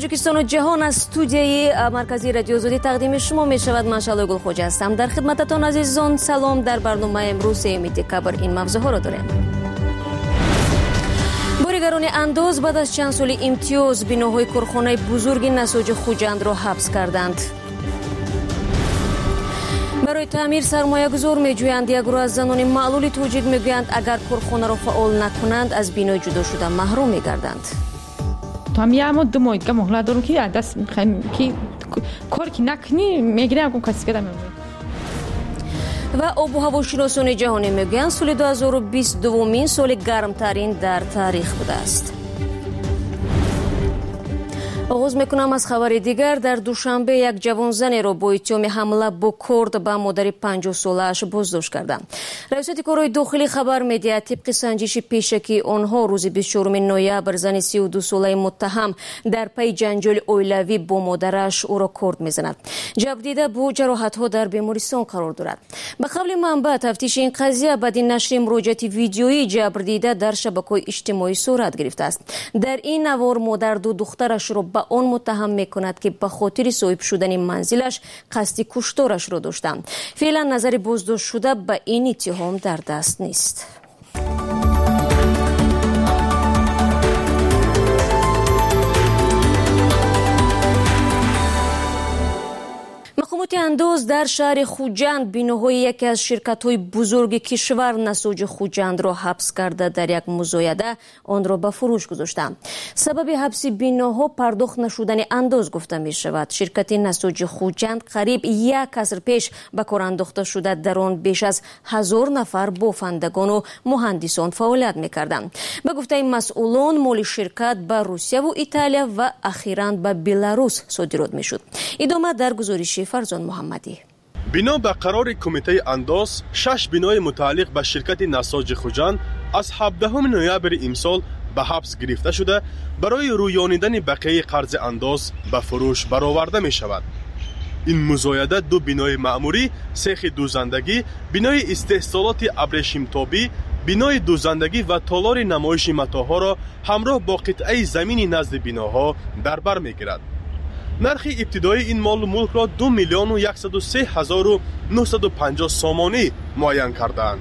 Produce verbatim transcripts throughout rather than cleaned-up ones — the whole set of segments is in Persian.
تاجیکستان و جهان از استودیوی مرکزی رادیو آزادی تقدیم شما می شود. من شالای گلخوجه هستم. در خدمتتان عزیزان سلام. در برنامه امروز سوم دکبر این موضوع ها را داریم. بازیگران اندوز بعد از چند سال امتیاز بناهای کارخانه بزرگ نساج خوجند را حبس کردند. برای تعمیر سرمایه گذار می جویند. یک گروه از زنان معلول تاجیک می گویند اگر کارخانه را فعال نکنند از بنا جدا شده محروم می گردند. تو هم یه اما دو ماه که مهلت دارم که دست میخوایم که کار که نکنی میگیرم کن کسی که دارم و آب و هواشناسان جهانی میگویند سال دو هزار و بیست دومین سال گرمترین در تاریخ بوده است. آغاز میکنم از خبر دیگر. در دوشنبه یک جوان زنی را با اتهام حمله با کارد به مادر پنجاه ساله‌اش بازداشت کردند. ریاست کارهای داخلی خبر میدهد طبق سنجش پیشکی آنها روز بیست و چهارم نوامبر زن سی و دو ساله متهم در پی جنجال اویلوی با مادرش او را کارد میزند. جبدیده با جراحت‌ها در بیمارستان قرار دارد. به قول منبع تفتیش این قضیه بعد نشر مراجعات ویدیویی جبردیده در شبکه‌های اجتماعی صورت گرفته است. در این نوار مادر دو دخترش را با آن متهم میکند که به خاطر صاحب شدن منزلش قصد کشتارش را داشتند. فعلا نظر بازداشت شده به این اتهام در دست نیست. مقامات اندوز در شهر خوجند بناهای یکی از شرکت‌های بزرگ کشور نساج خوجند را حبس کرده در یک مزایده آن را به فروش گذاشتند. سبب حبس بناها پرداخت نشدن اندوز گفته می شود. شرکت نساج خوجند قریب یک عصر پیش به کار انداخته شده در آن بیش از هزار نفر بافندگان و مهندسان فعالیت می‌کردند. به گفته مسئولان مال شرکت به روسیه و ایتالیا و اخیراً به بلاروس صادرات می‌شد. ادامه در گزارش فرزان محمدی. بنا به قرار کمیته اندوز، شش بنای متعلق به شرکت نساج خوجند از هفدهم نوامبر امسال به حبس گرفته شده برای رویانیدن بقیه قرض اندوز به فروش برآورده می شود. این مزایده دو بنای معموری، سیخ دوزندگی، بنای استحصالات ابریشمتابی، بنای دوزندگی و تالار نمایش متاحها را همراه با قطعه زمینی نزد بناها در بر می گیرد. نرخ ابتدایی این مال و ملک را دو میلیون و صد و سه هزار و نهصد و پنجاه سامانی معین کردند.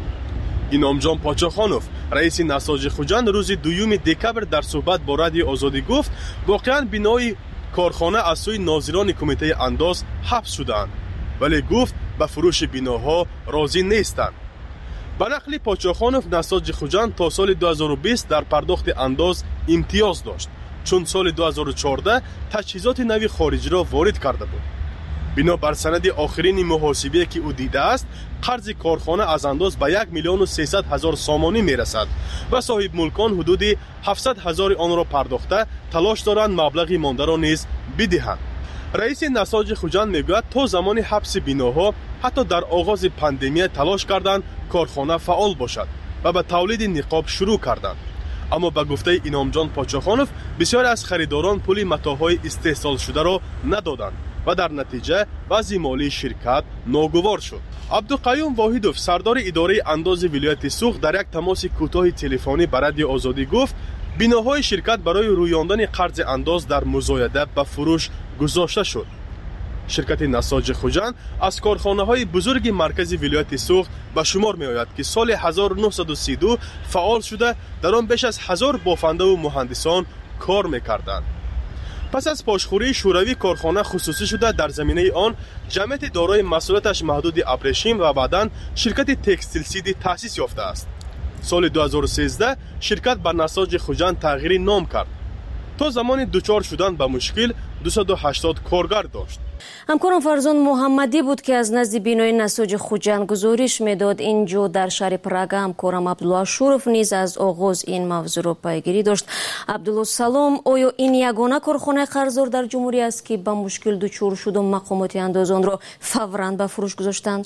اینامجان پاچاخانوف رئیس نساج خوجند روز دوم دکبر در صحبت با رادیو آزادی گفت واقعا بنای کارخانه از سوی ناظران کمیته اندوز حبس شدند، ولی گفت به فروش بناها راضی نیستند. به نقل پاچاخانوف نساج خوجند تا سال دو هزار و بیست در پرداخت اندوز امتیاز داشت، چون سال دو هزار و چهارده تجهیزات نوی خارجی را وارد کرده بود. بنا بر سند آخرین محاسبه که او دیده است، قرض کارخانه از انداز به یک میلیون و سیصد هزار سامانی می رسد و صاحب ملکان حدود هفتصد هزار آن را پرداخته تلاش دارند مبلغی مانده را نیز بدهند. رئیس نساج خوجند میگوید تا زمان حبس بناها حتی در آغاز پاندمی تلاش کردند کارخانه فعال باشد و به تولید نقاب شروع کردند. اما به گفته اینامجان پاچاخانوف بسیار از خریداران پول متاحهای استحصال شده را ندادند و در نتیجه وضع مالی شرکت ناگوار شد. عبدالقیوم واحدوف سردار اداره اندوز ولایت سوخت در یک تماس کوتاه تلفنی با رادیو آزادی گفت بناهای شرکت برای رویاندن قرض اندوز در مزایده به فروش گذاشته شد. شرکت نساج خوجند از کارخانه‌های بزرگ مرکز ولایت سوخت به شمار می‌آید که سال هزار و نهصد و سی و دو فعال شده در آن بیش از هزار بافنده و مهندسان کار می‌کردند. پس از پاشخوری شوروی کارخانه خصوصی شده در زمینه آن جمعیت دارای مسئولیتش محدود ابریشم و بعداً شرکت تکستیل سیدی تأسیس یافته است. سال دو هزار و سیزده شرکت به نساج خوجند تغییر نام کرد. تا زمان دوچار شدن به مشکل دویست و هشتاد کارگر داشت. همکارم فرزان محمدی بود که از نزد بنای نساج خوجند گزارش میداد. اینجا در شهر پراگ همکارم عبدالله شورف نیز از آغاز این موضوع را پیگیری داشت. عبدالله سلام، آیا این یگانه کارخانه قرضدار در جمهوری است که به مشکل دچار شد و مقامات اندوز آن را فوراً به فروش گذاشتند؟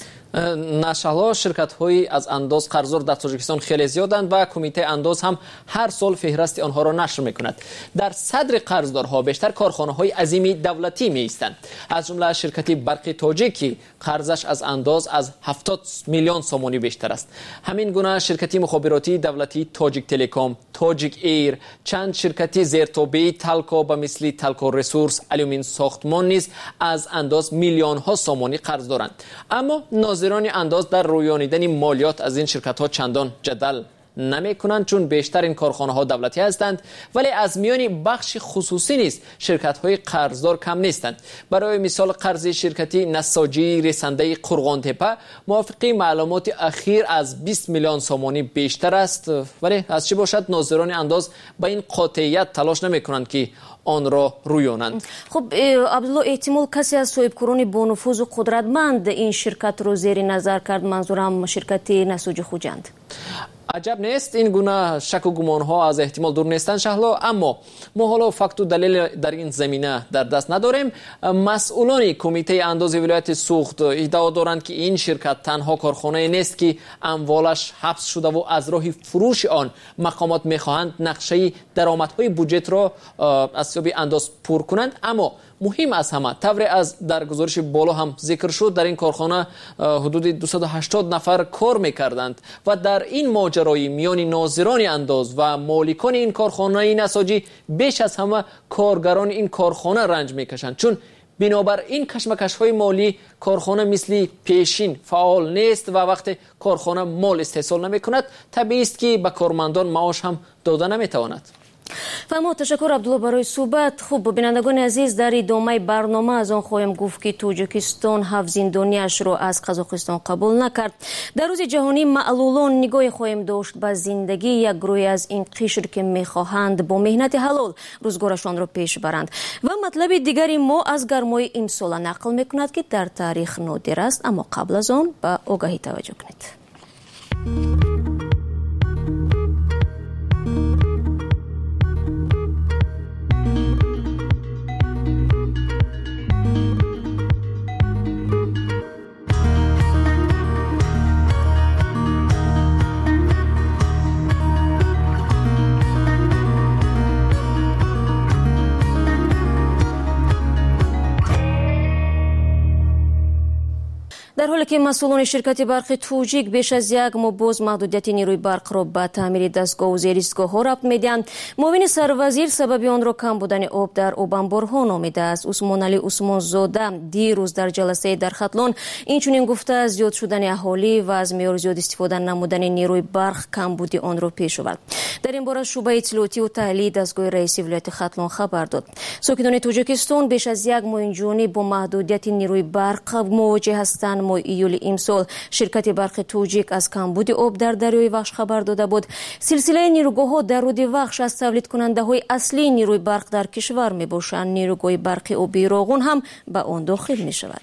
نشالا شرکت های از اندوز قرضدار در تاجیکستان خیلی زیادند و کمیته اندوز هم هر سال فهرست آنها را نشر میکند. در صدر قرضدارها بیشتر کارخانه های عظیم دولتی می ایستند. از از جمله شرکت برق تاجیک که قرضش از انداز از هفتاد میلیون سومانی بیشتر است. همین گونه شرکت مخابراتی دولتی تاجیک تلکام، تاجیک ایر، چند شرکت زیرتابه تلکو به مثل تلکو ریسورس، الومین ساختمان نیز از انداز میلیون ها سومانی قرض دارند. اما ناظران انداز در رویانیدن مالیات از این شرکت ها چندان جدل نمی کنند، چون بیشتر این کارخانه ها دولتی هستند، ولی از میان بخش خصوصی نیست شرکت های قرضدار کم نیستند. برای مثال قرض شرکتی نساجی رسنده قرغان تپه موافق معلومات اخیر از بیست میلیون سومانی بیشتر است، ولی از چه باشد ناظران انداز با این قاطعیت تلاش نمی کنند که آن را رویانند. خب عبدالله، احتمال کسی از صاحبکاران با نفوذ و قدرتمند این شرکت رو زیر نظر کرد، منظورم شرکت نساجی خوجند؟ عجب نیست، این گونه شک و گمان ها از احتمال دور نیستند شهلا، اما ما حالا فکت و دلیل در این زمینه در دست نداریم. مسئولان کمیته انداز ولایت سوخت ادعا دارند که این شرکت تنها کارخانه نیست که اموالش حبس شده و از راه فروش آن مقامات میخواهند نقشه درآمدهای بودجه را از سبب انداز پر کنند. اما مهم از همه، طور از در گزارش بالا هم ذکر شد، در این کارخانه حدود دویست و هشتاد نفر کار میکردند و در این ماجرای میان ناظران انداز و مالکان این کارخانه نساجی بیش از همه کارگران این کارخانه رنج میکشند، چون بنابر این کشمکش های مالی کارخانه مثل پیشین فعال نیست و وقتی کارخانه مال استحصال نمی کند طبیعی است که به کارمندان معاش هم داده نمیتواند. فهمو تشکر عبدالله برای صحبت. خوب بینندگان عزیز، در ادامه برنامه از آن خواهیم گفت که تاجیکستان هفت زندانیش را از قزاقستان قبول نکرد. در روز جهانی معلولان نگاه خواهیم داشت به زندگی یک گروه از این قشر که میخواهند با مهنت حلال روزگارشان را پیش برند. و مطلب دیگری ما از گرمای امسال نقل میکند که در تاریخ نادر است، اما قبل از آن به آگاهی توجه کنید. در حالی که مسئولان شرکت برق توجیک بیش از یک ماه باز محدودیت نیروی برق را به تعمیر دستگاه و زیرایستگاه‌ها ربط می‌دهند، معاون سروزیر سبب آن را کم بودن آب در آب انبارها نامیده است. عثمان علی عثمان زاده دیروز در جلسه در ختلان اینچنین گفته از زیاد شدن اهالی و از معیار زیاد استفاده نمودن نیروی برق کم بودی آن را پیش آورد. در این باره شعبه اطلاعاتی و تحلیل دستگاه رئیسی ولایت ختلان خبر داد. ساکنان تاجیکستان بیش از یک ماه اینجوری با محدودیت نیروی برق مواجه هستند. ماه ایول امسال شرکت برق توجیک از کمبود آب در دریای وخش خبر داده بود. سلسله نیروگاه‌ها در رود وخش از تولید کننده های اصلی نیروی برق در کشور می باشند. نیروگاه برق آبی راغون هم به آن داخل می شود.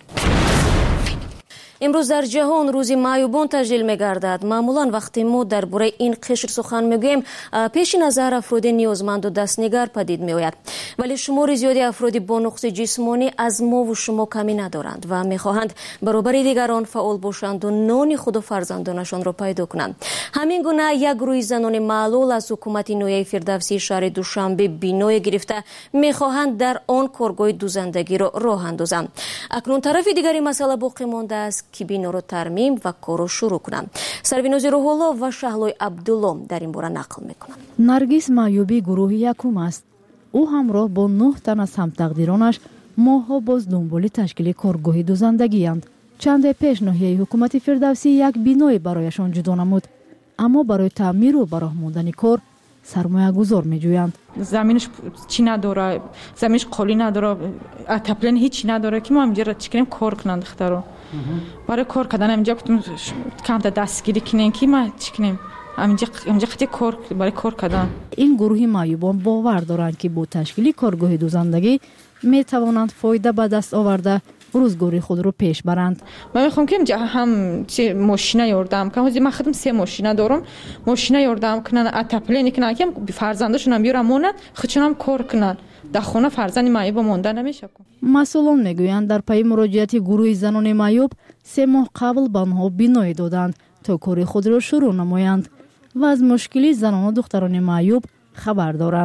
امروز در جهان روز معیوبان تجلیل می‌گردد. معمولا وقتی ما درباره این قشر سخن میگوییم پیش نظر افراد نیازمند و دستنگر پدید میآید، ولی شمار زیادی افرادی با نقص جسمانی از ما و شما کمی ندارند و میخواهند برابر دیگران فعال باشند و نان خود و فرزندانشان را پیدا کنند. همین گونه یک گروه زنان معلول از حکومت نویه فردوسی شهر دوشنبه بینایی گرفته میخواهند در آن کارگاه دوزندگی را راه اندازند. اکنون طرف دیگری مسئله باقی مانده است که بینو رو ترمیم و کارو شروع کنند. سروینوزی روح‌الله و شهلای عبدالله در این باره نقل میکنند. نرگس معیوبی گروه یکم است. او همراه با نه تن از همتقدیرانش ماها باز دنبال تشکیل کارگاه دوزندگی اند. چند پیش ناحیه حکومت فردوسی یک بینای برایشان جدا نمود، اما برای تعمیر و براه ماندن کار سرمایه گذار می جویند. زمینش چی نداره، زمینش قولی نداره، اتپلن هیچی نداره که ما اینجا چیکنیم کار کنند دخترو. برای کار کردن اینجا کم تا دستگیری کنیم که ما چیکنیم اینجا اینجا خیلی کار برای کار کردن. این گروه معیوبان باور دارند که با تشکیل کارگاه دوزندگی می توانند فایده به دست آورده روزگاری خود رو پیش برند. من میخوام که اینجا هم چه ماشینه یاردم کنم. من خودم سه ماشینه دارم. ماشینه یاردم کنن، اتپلینی کنن که فرزنداشون هم بیارن مونن، خودشون هم کار کنن. در خونه فرزند معیوب مونده نمیشه. مسئولان میگویند در پی مراجعت گروه زنان معیوب سه ماه قبل به آنها بینایی دادند تا کار خود را شروع نمایند و از مشکلی زنان و دختران معیوب خبر دارند.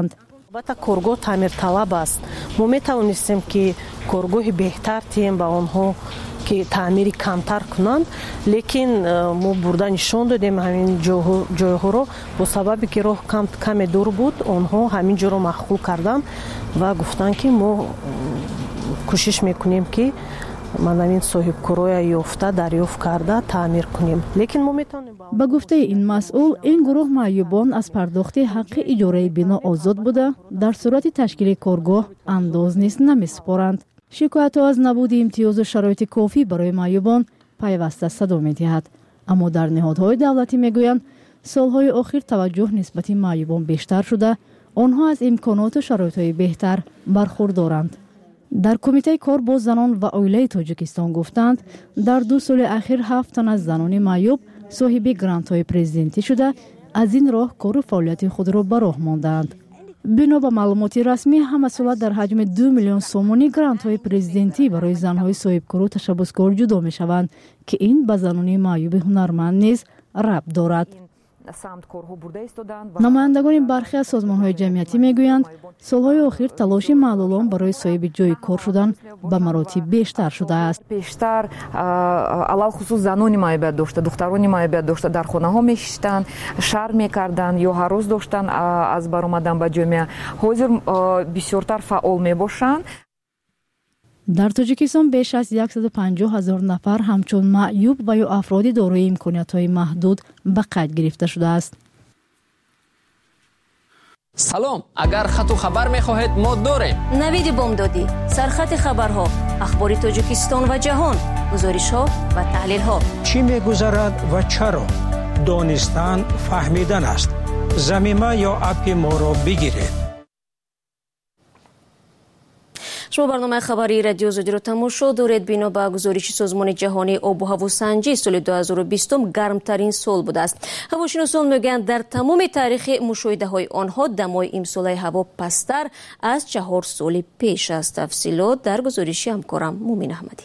البته کارگاه تعمیر طلب است. ما میتوانستیم که کارگاه بهتر تیم با آنها که تعمیر کمتر کنند، لیکن ما برده نشان دادیم همین جاها رو با سببی که راه کم کم دور بود آنها همین جا رو مخفول کردن و گفتن که ما کوشش میکنیم که منامین صاحب کارای یافته دریافت کرده تعمیر کنیم، لیکن ما میتونیم. با گفته این مسئول این گروه معیوبان از پرداخت حق اجاره بنا آزاد بوده، در صورت تشکیل کارگاه انداز نیز نمیسپارند. شکایت ها از نبود امتیاز و شرایط کافی برای معیوبان پیوسته صدا می‌دهد، اما در نهادهای دولتی میگویند سالهای اخیر توجه نسبت معیوبان بیشتر شده، آنها از امکانات و شرایط بهتر برخوردارند. در کمیته کار با زنان و اویله تاجیکستان گفتند در دو سال اخیر هفت تن از زنان معیوب صاحب گرانت های پرزیدنتی شده، از این راه کار و فعالیت خود را به راه ماندند. بنا به معلومات رسمی همسالت در حجم دو میلیون سومانی گرانت های پرزیدنتی برای زنهای صاحب کار و تشبثکار جدا می شوند که این به زنان معیوب هنرمند نیز ربط دارد. نمایندگان برخی از سازمان‌های جمعیتی میگویند سالهای اخیر تلاش معلولان برای صاحب جای کار شدن به مراتب بیشتر شده است. بیشتر علل خصوص زنان معیوب داشته، دختران معیوب داشته در خانه‌ها میشستند، شر میکردند یا هر روز داشتن از برآمدن به جامعه. حاضر بسیارتر فعال میباشند. در تاجیکستان بیش از صد و پنجاه هزار نفر همچون معیوب و یا افراد دارای امکانات‌های محدود به قید گرفته شده است. سلام، اگر خط و خبر می‌خواهید ما داریم. نوید بامدادی، سرخط خبرها، اخبار تاجیکستان و جهان، گزارش‌ها و تحلیل‌ها. چی می‌گذرد و چرا؟ دانستن فهمیدن است. زمینه یا اپ ما را بگیرید. شما برنامه خبری رادیو آزادی رو تماشا دارید. بنا به گزارش سازمان جهانی آب و هوا سنجی سال دو هزار و بیست گرمترین سال بوده است. هواشناسان میگویند در تمام تاریخ مشاهده های آنها دمای امسال هوا پستر از چهار سال پیش است. تفصیلات در گزارش همکارم مومن احمدی.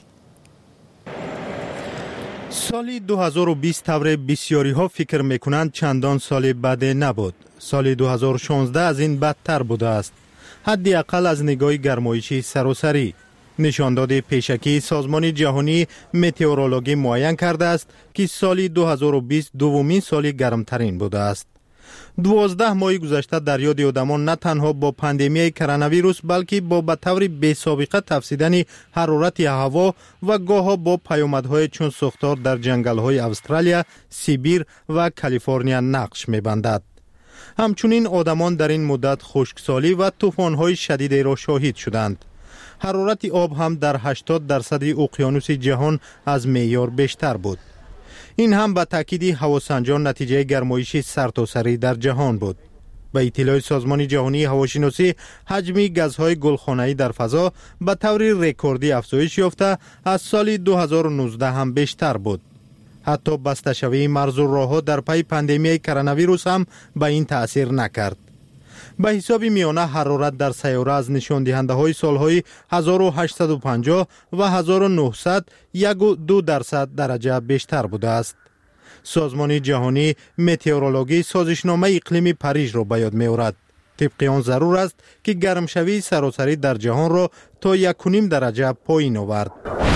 سال دو هزار و بیست طور بسیاری ها فکر میکنند چندان سال بد نبود. سال دو هزار و شانزده از این بدتر بوده است. حدی اقل از نگاه گرمایشی سراسری. نشانداد پیشکی سازمان جهانی متئورولوژی معین کرده است که سال دو هزار و بیست دومین سال گرمترین بوده است. دوازده ماه گذشته در یاد آدمان نه تنها با پاندمی کرونا ویروس بلکه با به طور بی سابقه تفسیدن حرارت هوا و گاه‌ها با پیامدهای چون سوختار در جنگل‌های استرالیا، سیبیر و کالیفرنیا نقش می‌بندد. همچنین آدمان در این مدت خشکسالی و طوفان‌های شدید را شاهد شدند. حرارت آب هم در هشتاد درصد اقیانوس جهان از معیار بیشتر بود. این هم به تاکید هواسنجان نتیجه گرمایش سرتاسری در جهان بود. به اطلاع سازمان جهانی هواشناسی، حجم گازهای گلخانه‌ای در فضا به طور رکوردی افزایش یافته از سال دو هزار و نوزده هم بیشتر بود. حتی بسته شوی مرز و راه‌ها در پی پاندمی کرونا ویروس هم به این تأثیر نکرد. به حساب میانه حرارت در سیاره از نشان دهنده های سالهای هزار و هشتصد و پنجاه و هزار و نهصد یک و دو درصد درجه بیشتر بوده است. سازمان جهانی متئورولوژی سازشنامه اقلیمی پاریژ را به یاد می‌آورد. طبق آن ضرور است که گرمشوی سراسری در جهان را تا یک و نیم درجه پایین آورد.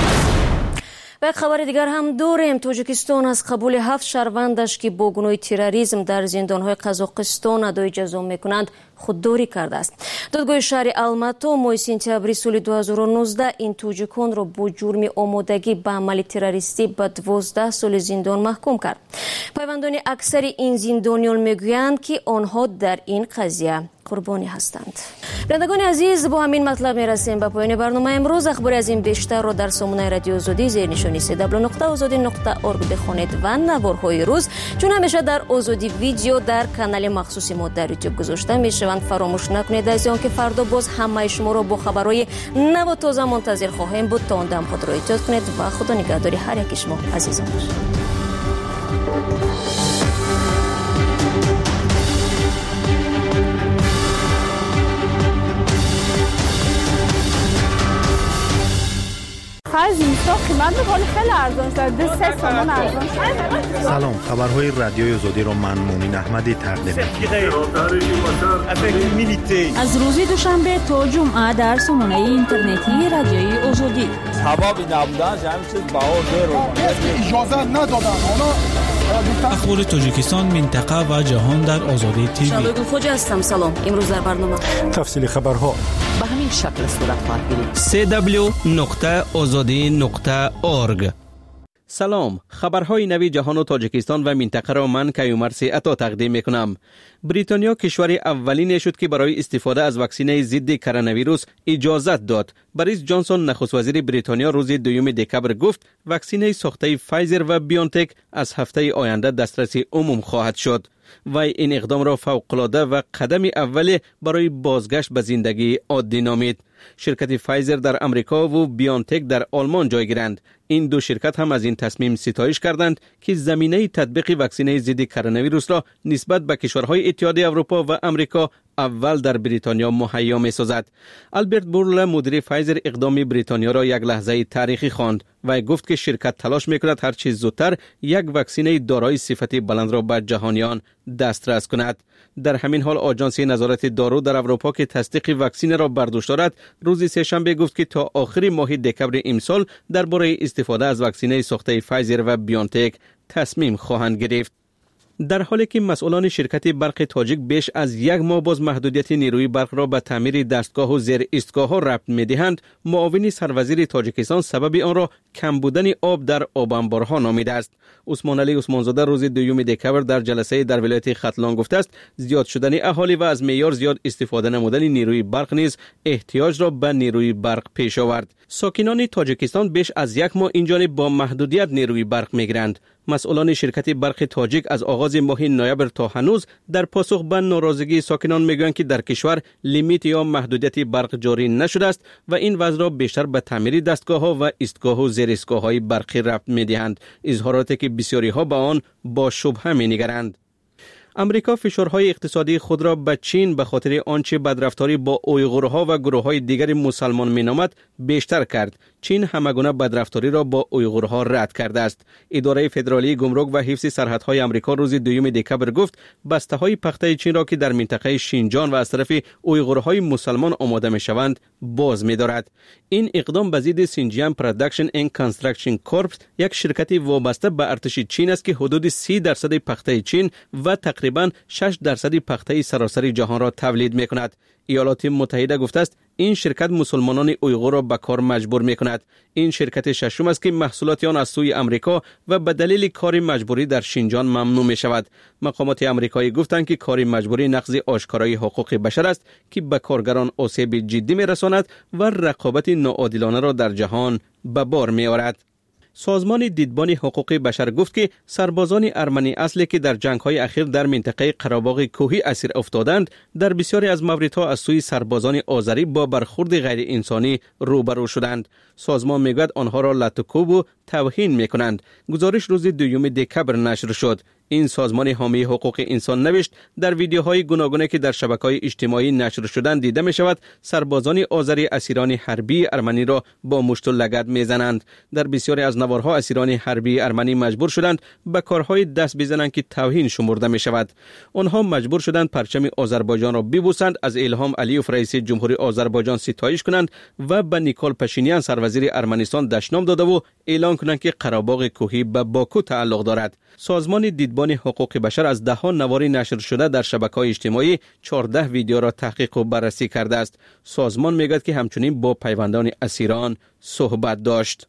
و خبر دیگر هم داریم. تاجیکستان از قبول هفت شهروندش که با گناه تروریسم در زندان‌های قزاقستان ادای جزا می‌کنند خودداری کرده است. دادگاه شهر الماتو ماه سپتامبر سال دو هزار و نوزده این تاجیکان را با جرم آمادگی به عمل تروریستی به دوازده سال زندان محکوم کرد. پیوندان اکثر این زندانیان میگویند که آنها در این قضیه قربانی هستند. بینندگان عزیز، با همین مطلب میرسیم به پایان برنامه امروز. اخبار از این بیشتر را در سامانه رادیو آزادی زیر نشانی سی دبلیو نقطه آزادی نقطه اورگ بخوانید و نوارهای روز چون همیشه در آزادی ویدیو در کانال مخصوص ما در یوتیوب گذاشته میشوند. فراموش نکنید از آن که فردا باز همه شما را با خبرهای نو و تازه منتظر خواهیم بود. تا اون دم خود را احتیاط کنید و خدا نگهداری هر یک شما عزیزان باشید. آخر زمستان قیمت میکنه خیلی ارزان شده، دو سه تومن ارزان شده. سلام، خبرهای رادیوی آزادی رو من مونین احمدی تقدیم می‌کنم. از روز دوشنبه تا جمعه در سامانه اینترنتی رادیوی آزادی. سبب نبودن همین چیز بهار داره. اجازه ندادن اونا. اخبار تاجیکستان، منطقه و جهان در آزادی تیوی. شالوی خوجا هستم. سلام. امروز در برنامه تفصیل خبرها به همین شکل صورت خواهد گرفت. سی دبلیو نقطه آزادی نقطه اورگ. سلام، خبرهای نوی جهان و تاجیکستان و منطقه را من کیومرثی عطا تقدیم میکنم. بریتانیا کشور اولین شد که برای استفاده از واکسینه ضد کرونا ویروس اجازت داد. بوریس جانسون نخست وزیر بریتانیا روز دوم دکبر گفت واکسینه ساخته فایزر و بیونتک از هفته آینده دسترسی عموم خواهد شد. وی این اقدام را فوق‌العاده و قدم اول برای بازگشت به زندگی عادی نامید. شرکت فایزر در امریکا و بیونتک در آلمان جای گیرند. این دو شرکت هم از این تصمیم ستایش کردند که زمینه تطبیق واکسینه ضد کرونا ویروس را نسبت به کشورهای اتحادیه اروپا و امریکا اول در بریتانیا مهیا می‌سازد. آلبرت بورل مدیر فایزر اقدام بریتانیا را یک لحظه تاریخی خواند و گفت که شرکت تلاش می‌کند هر چیز زودتر یک واکسینه دارای صفت بلند را به جهانیان دسترس کند. در همین حال آژانس نظارت دارو در اروپا که تصدیق واکسن را برداشت دارد روز سه‌شنبه گفت که تا آخر ماه دکبر امسال درباره استفاده از واکسینه ساخته فایزر و بیونتک تصمیم خواهند گرفت. در حالی که مسئولان شرکت برق تاجیک بیش از یک ماه باز محدودیت نیروی برق را به تعمیر دستگاه و زیر ایستگاه ها ربط می‌دهند، معاون سروزیر تاجیکستان سبب آن را کم بودن آب در آب انبارها نامیده است. عثمان علی عثمانزاده روز دوم دکبر در جلسه در ولایت ختلان گفته است زیاد شدن اهالی و از معیار زیاد استفاده نمودن نیروی برق نیز احتیاج را به نیروی برق پیش آورد. ساکنان تاجیکستان بیش از یک ماه اینجانب با محدودیت نیروی برق می‌گیرند. مسئولان شرکت برق تاجیک از آغاز ماه نوامبر تا هنوز در پاسخ به ناراضگی ساکنان میگویند که در کشور لیمیت یا محدودیت برق جاری نشده است و این وضع را بیشتر به تعمیر دستگاه ها و ایستگاه و زیر ایستگاه های برقی ربط می‌دهند. اظهاراتی که بسیاری ها به آن با شبهه می‌نگرند. امریکا فشارهای اقتصادی خود را به چین به خاطر آنچه بدرفتاری با اویغورها و گروه‌های دیگر مسلمان می‌نامد بیشتر کرد. چین همگونه بدرفتاری را با اویغورها رد کرده است. اداره فدرالی گمرک و حفظ سرحدهای امریکا روز دوم دکبر گفت بسته‌های پخته چین را که در منطقه شینجان و از طرف اویغورهای مسلمان آماده می‌شوند باز می‌دارد. این اقدام به ضد سینجیان پروداکشن اند کانستراکشن کورپس، یک شرکت وابسته به ارتش چین است که حدود سی درصد پخته چین و تقریباً شش درصد پخته سراسری جهان را تولید می‌کند. ایالات متحده گفته است این شرکت مسلمانان اویغور را به کار مجبور می‌کند. این شرکت ششم است که محصولات آن از سوی امریکا و به دلیل کار مجبوری در شینجان ممنوع می‌شود. مقامات آمریکایی گفتند که کار مجبوری نقض آشکارای حقوق بشر است که به کارگران آسیب جدی می‌رساند و رقابت ناعادلانه را در جهان به بار می‌آورد. سازمان دیدبان حقوق بشر گفت که سربازان ارمنی اصلی که در جنگ‌های اخیر در منطقه قره‌باغ کوهی اسیر افتادند در بسیاری از موردها از سوی سربازان آذری با برخورد غیر انسانی روبرو شدند. سازمان میگوید آنها را لطوکوب و توهین میکنند. گزارش روز دوم دکبر نشر شد. این سازمان حامی حقوق انسان نوشت در ویدیوهای گوناگونی که در شبکه‌های اجتماعی نشر شدند دیده می شود سربازان آذری اسیران حربی ارمنی را با مشت و لگد میزنند. در بسیاری از نوارها اسیران حربی ارمنی مجبور شدند به کارهای دست بزنند که توهین شمرده می شود. آنها مجبور شدند پرچم آذربایجان را ببوسند، از الهام علیوف رئیس جمهوری آذربایجان ستایش کنند و به نیکول پاشینیان سروزیر ارمنستان دشنام داده و اعلان کنند که قره‌باغ کوهی به باکو تعلق دارد. سازمان دیدبان حقوق بشر از ده ها نوار نشر شده در شبکه‌های اجتماعی چهارده ویدیو را تحقیق و بررسی کرده است. سازمان میگوید که همچنین با پیوندان اسیران صحبت داشت.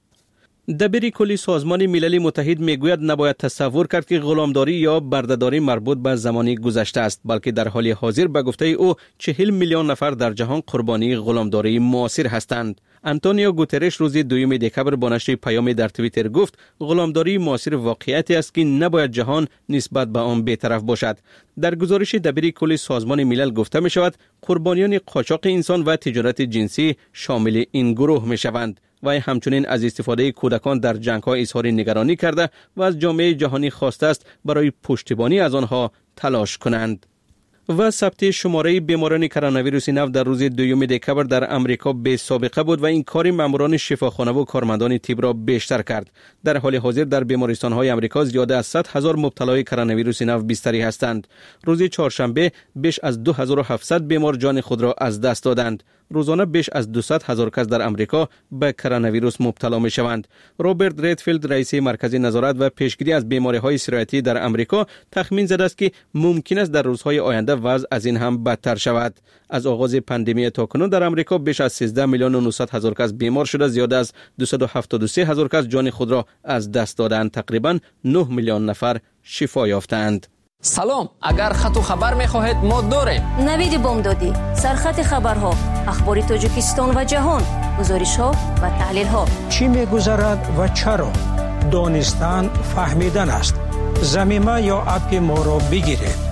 دبیر کلی سازمان ملل متحد میگوید نباید تصور کرد که غلامداری یا بردهداری مربوط به زمانی گذشته است، بلکه در حال حاضر به گفته او چهل میلیون نفر در جهان قربانی غلامداری معاصر هستند. آنتونیو گوترش روز دوم دکبر با نشر پیام در توییتر گفت غلامداری معاصر واقعیتی است که نباید جهان نسبت به آن بی‌طرف باشد. در گزارش دبیر کل سازمان ملل گفته می شود قربانیان قاچاق انسان و تجارت جنسی شامل این گروه می شوند و همچنین از استفاده کودکان در جنگ‌ها اظهار نگرانی کرده و از جامعه جهانی خواسته است برای پشتیبانی از آنها تلاش کنند. و ثبت شماره بیماران کرونا ویروس نو در روز دوم دکبر در امریکا بی سابقه بود و این کار ماموران شفاخانه و کارمندان طب را بیشتر کرد. در حال حاضر در بیمارستان‌های امریکا زیاده از صد هزار مبتلای کرونا ویروس نو بستری هستند. روز چهارشنبه بیش از دو هزار و هفتصد بیمار جان خود را از دست دادند. روزانه بیش از دویست هزار کس در امریکا به کرونا ویروس مبتلا می شوند. روبرت ریدفیلد رئیس مرکز نظارت و پیشگیری از بیماری‌های سرایتی در امریکا تخمین زده است که ممکن است در روزهای آینده وضع از این هم بدتر شود. از آغاز پاندمی تا کنون در امریکا بیش از سیزده میلیون و نهصد هزار کس بیمار شده، زیاده از دویست و هفتاد و سه هزار کس جان خود را از دست دادند. تقریباً نه میلیون نفر شفا یافتند. سلام، اگر خط و خبر می‌خواهید ما داریم. نوید بامدادی، سرخط خبرها، اخبار تاجیکستان و جهان، گزارش‌ها و تحلیل‌ها. چی می‌گذرد و چرا؟ دانستن فهمیدن است. زمینه یا اپ ما را بگیرید.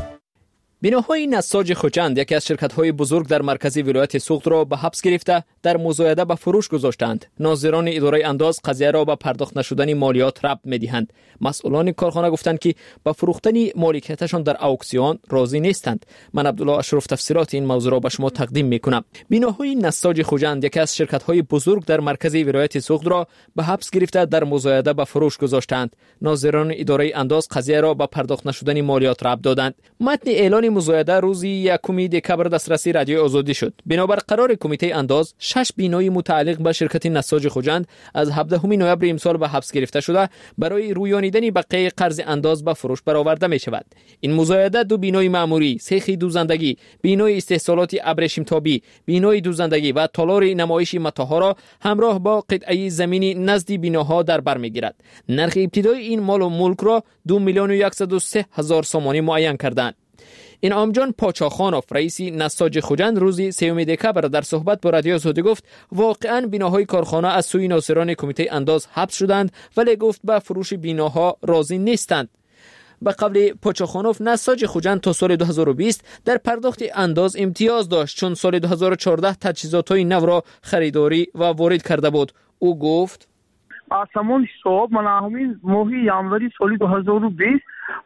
بناهای نساج خوجند، یکی از شرکت‌های بزرگ در مرکز ولایت سوخت را به حبس گرفته در مزایده به فروش گذاشتند. ناظران اداره انداز قضیه را به پرداخت نشدن مالیات ربط می‌دهند. مسئولان کارخانه گفتند که به فروختن مالکیتشان در اکسیون راضی نیستند. من عبدالله اشرف تفسیرات این موضوع را به شما تقدیم می‌کنم. بناهای نساج خوجند، یکی از شرکت‌های بزرگ در مرکز ولایت سوخت را به حبس گرفته در مزایده به فروش گذاشتند. ناظران اداره انداز قضیه را به پرداخت نشدن مالیات ربط دادند. متن اعلان مزایده روزی یکم دکبر دسترسی رادیو آزادی شد. بنابر قرار کمیته انداز، شش بینای متعلق به شرکت نساج خوجند از هفدهم نوامبر امسال به حبس گرفته شده برای رویانیدن بقیه قرض انداز به فروش برآورده می شود. این مزایده دو بینای معمولی، سیخ دوزندگی، بینای استحصالات ابریشم تابی، بینای دوزندگی و تالار نمایش متاها را همراه با قطعه زمینی نزد بیناها در بر میگیرد. نرخ ابتدایی این مال و ملک را دو میلیون و صد و سه هزار سومانی معین کردند. انعام جان پاچاخانوف رئیس نساج خوجند روز سوم دکبر در صحبت با رادیو آزادی گفت واقعا بیناهای کارخانه از سوی ناظران کمیته انداز حبس شدند، ولی گفت به فروش بیناها راضی نیستند. به قول پاچاخانوف، نساج خوجند تا سال دو هزار و بیست در پرداخت انداز امتیاز داشت، چون سال دو هزار و چهارده تجهیزات‌های نو را خریداری و وارد کرده بود. او گفت از همان حساب من همین ماه январи سال دو هزار و بیست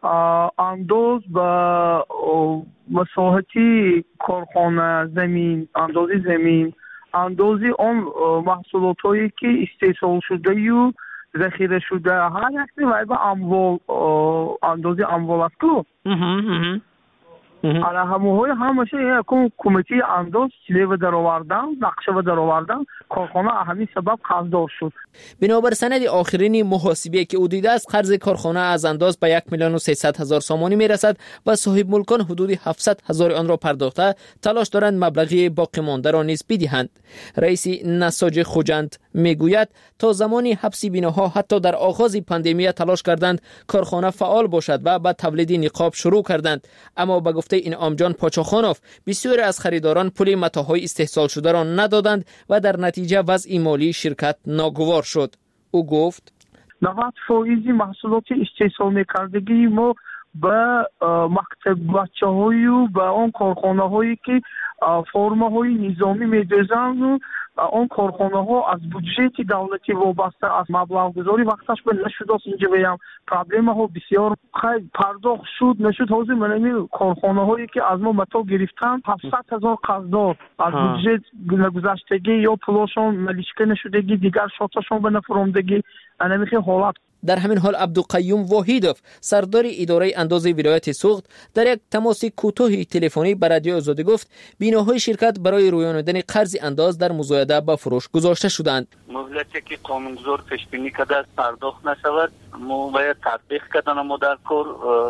انداز به مساحتی کارخانه زمین، اندازی زمین، اندازی آن محصولات هایی که استحصال شده و ذخیره شده هر یکی و به اموال اندازی اموال است که على همه همشه یک کمیته انداز چیزی و در آوردن، نقشه و در آوردن کارخانه همین سبب قرضدار شد. بنابر سند آخرین محاسبه که او دیده است، قرض کارخانه از انداز به یک میلیون و سیصد هزار سامانی میرسد و صاحب ملکان حدود هفتصد هزار آن را پرداخته تلاش دارند مبلغی باقی مانده را نیز بدهند. رئیس نساج خوجند میگوید تا زمانی حبس بیناها حتی در آغاز پاندمی تلاش کردند کارخانه فعال باشد و به تولید نقاب شروع کردند، اما به گفته انعام جان پاچاخانوف بسیاری از خریداران پول متاهای استحصال شده را ندادند و در نتیجه وضع مالی شرکت ناگوار شد. او گفت نود فایز محصولات استحصال می‌کردگی ما به مکتب بچه‌های و به آن کارخانه‌هایی که فرم‌های نظامی می‌دوزند و آن کارخانه‌ها از بودجه دولتی وابسته از مبلغ گذاری وقتش به نشد است. اینجا بگم پرابلم‌ها بسیار خیلی پرداخت شد نشد. حاضر من کارخانه‌هایی که از ما متا گرفتن هفتصد هزار قرضدار از بودجه گذشتگی یا پولشون ملیشکه نشدگی دیگر شاتشون به نفرمدگی انمیخی حالت. در همین حال عبدالقیوم واحیدوف سردار اداره انداز ولایت سوخت در یک تماس کوتاه تلفنی با رادیو آزادی گفت بیناهای شرکت برای رویانیدن قرض انداز در مزایده به فروش گذاشته شدند. مهلتی که قانونگذار پیش بینی کرده است پرداخت نشود، ما باید تطبیق کردن ما در کار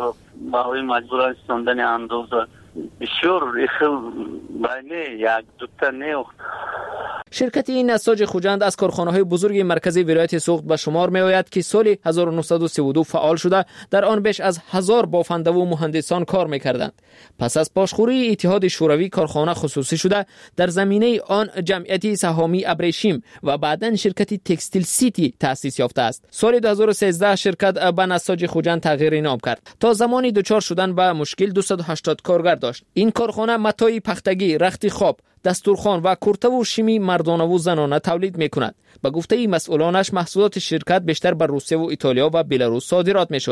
با مجبور استاندن انداز بسیار ریخل بینه یک دوتا نیوخت. شرکت نساج خوجند از کارخانه‌های بزرگ مرکز ولایت سوخت به شمار می‌آید که سال هزار و نهصد و سی و دو فعال شده در آن بیش از هزار بافنده و مهندسان کار می‌کردند. پس از پاشخوری اتحاد شوروی کارخانه خصوصی شده، در زمینه آن جمعیت سهامی ابریشم و بعداً شرکت تکستیل سیتی تأسیس یافته است. سال دو هزار و سیزده شرکت به نساج خوجند تغییر نام کرد. تا زمانی دچار شدن به مشکل دویست و هشتاد کارگر داشت. این کارخانه متای پختگی، رخت خواب، دستورخوان و کرته و شیمی مردانه و زنانه تولید می‌کند. به گفته مسئولانش محصولات شرکت بیشتر بر روسیه و ایتالیا و بلاروس صادرات می‌شد.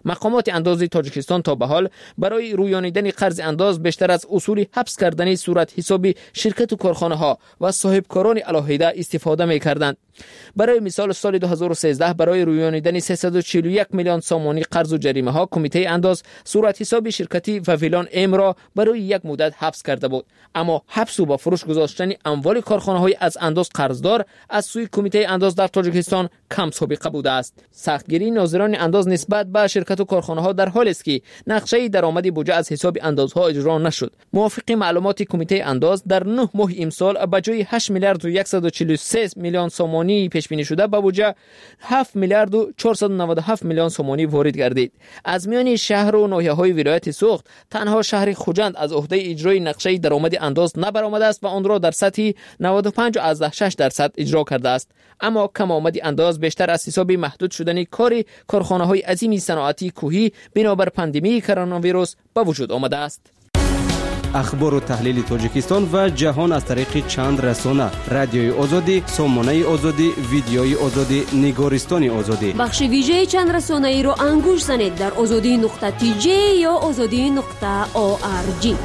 مقامات انداز تاجیکستان تا به حال برای رویانیدن قرض انداز بیشتر از اصول حبس کردن صورت حسابی شرکت و کارخانه ها و صاحبکاران علاهیده استفاده می‌کردند. برای مثال سال دو هزار و سیزده برای رویانیدن سیصد و چهل و یک میلیون سامانی قرض و جریمه ها کمیته انداز صورت حساب شرکتی وویلان ام را برای یک مدت حبس کرده بود، اما حبس و با فروش گذاشتن اموال کارخانه های از انداز قرضدار از سوی کمیته انداز در تاجیکستان کم سابقه بوده است. سختگیری ناظران انداز نسبت به شرکت و کارخانه ها در حالی است که نقشه درآمد بودجه از حساب اندازها اجرا نشد. موافق معلومات کمیته انداز در نه ماه امسال به جای هشت میلیارد و صد و چهل و سه میلیون سامانی پیش بینی شده به بودجه هفت میلیارد و چهارصد و نود و هفت میلیون سامانی وارد گردید. از میان شهر و ناحیه‌های ولایت سوخت تنها شهر خوجند از عهده اجرای نقشه درآمد انداز نبرآمده است و آن را در سطح نود و پنج و شش درصد اجرا کرده است. اما کم آمد انداز بیشتر از حساب محدود شدن کار کارخانه‌های عظیم صنعتی کوهی بنابر پاندمی کرونا ویروس به وجود آمده است. اخبار و تحلیل تاجیکستان و جهان از طریق چند رسانه: رادیوی آزادی، سامانه آزادی، ویدیوی آزادی، نگارستان آزادی. بخش ویژه چند رسانه ای را انگوش زنید در آزادی نقطه تی جی یا آزادی نقطه او آر جی.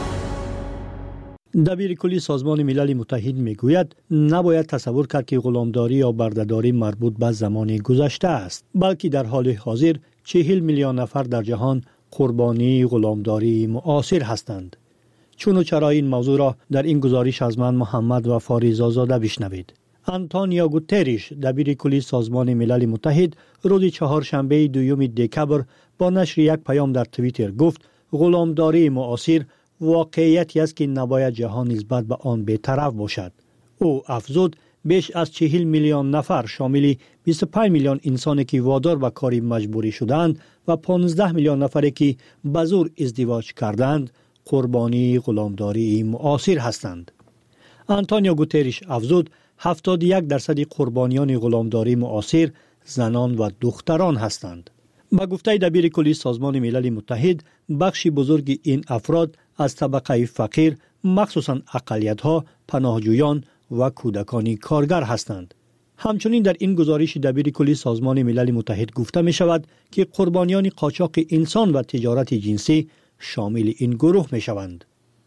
دبیر کلی سازمان ملل متحد میگوید نباید تصور کرد که غلامداری یا بردهداری مربوط به زمان گذشته است، بلکه در حال حاضر چهل میلیون نفر در جهان قربانی غلامداری معاصر هستند. چون و چرا این موضوع را در این گزارش از من محمد و فاریزازاده بشنوید. آنتونیو گوتریش دبیر کلی سازمان ملل متحد روز چهارشنبه دوم دکبر با نشر یک پیام در توییتر گفت غلامداری معاصر واقعیتی است که نباید جهان نسبت به آن بی‌طرف باشد. او افزود بیش از چهل میلیون نفر شامل بیست و پنج میلیون انسانی که وادار به کاری مجبوری شدند و پانزده میلیون نفری که به زور ازدواج کردند قربانی غلامداری معاصر هستند. آنتونیو گوتریش افزود هفتاد و یک درصد قربانیان غلامداری معاصر زنان و دختران هستند. با گفته دبیر کلی سازمان ملل متحد بخش بزرگ این افراد از طبقه فقیر مخصوصاً اقلیت‌ها، پناهجویان و کودکان کارگر هستند. همچنین در این گزارش دبیر کلی سازمان ملل متحد گفته می شود که قربانیان قاچاق انسان و تجارت جنسی شامل این گروه می شوند.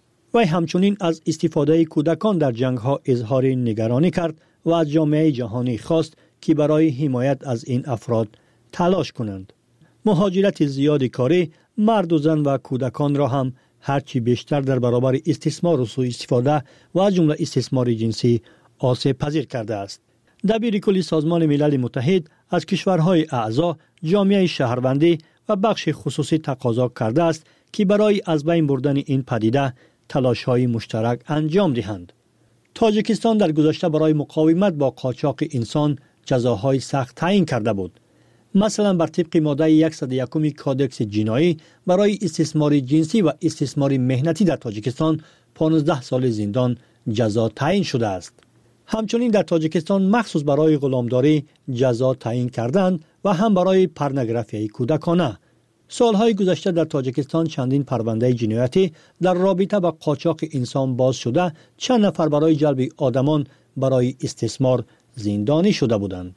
و همچنین از استفاده کودکان در جنگ ها اظهار نگرانی کرد و از جامعه جهانی خواست که برای حمایت از این افراد تلاش کنند. مهاجرت زیاد کاری مرد و زن و کودکان را هم هرچی بیشتر در برابر استثمار و سوء استفاده و از جمله استثمار جنسی آسیب پذیر کرده است. دبیر کلی سازمان ملل متحد از کشورهای اعضا، جامعه شهروندی و بخش خصوصی تقاضا کرده است که برای از بین بردن این پدیده تلاش‌های مشترک انجام دهند. تاجیکستان در گذشته برای مقاومت با قاچاق انسان جزاهای سخت تعیین کرده بود. مثلا بر طبق ماده صد و یک کادکس جنایی برای استثمار جنسی و استثمار مهنتی در تاجیکستان پانزده سال زندان جزا تعیین شده است. همچنین در تاجیکستان مخصوص برای غلامداری جزا تعیین کردند و هم برای پورنوگرافی کودکانه. سالهای گذشته در تاجیکستان چندین پرونده جنایتی در رابطه با قاچاق انسان باز شده، چند نفر برای جلب آدمان برای استثمار زندانی شده بودند.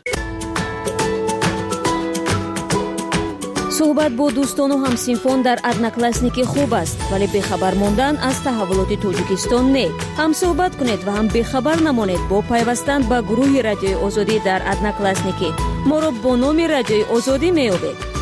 صحبت با دوستان و همسینفان در ادناکلاسنیک خوب است، ولی بخبر ماندن از تحولات تاجیکستان نه. هم صحبت کنید و هم بخبر نمانید با پیوستن به گروه رادیوی آزادی در ادناکلاسنیک. ما را با نام رادیوی آزادی میابید.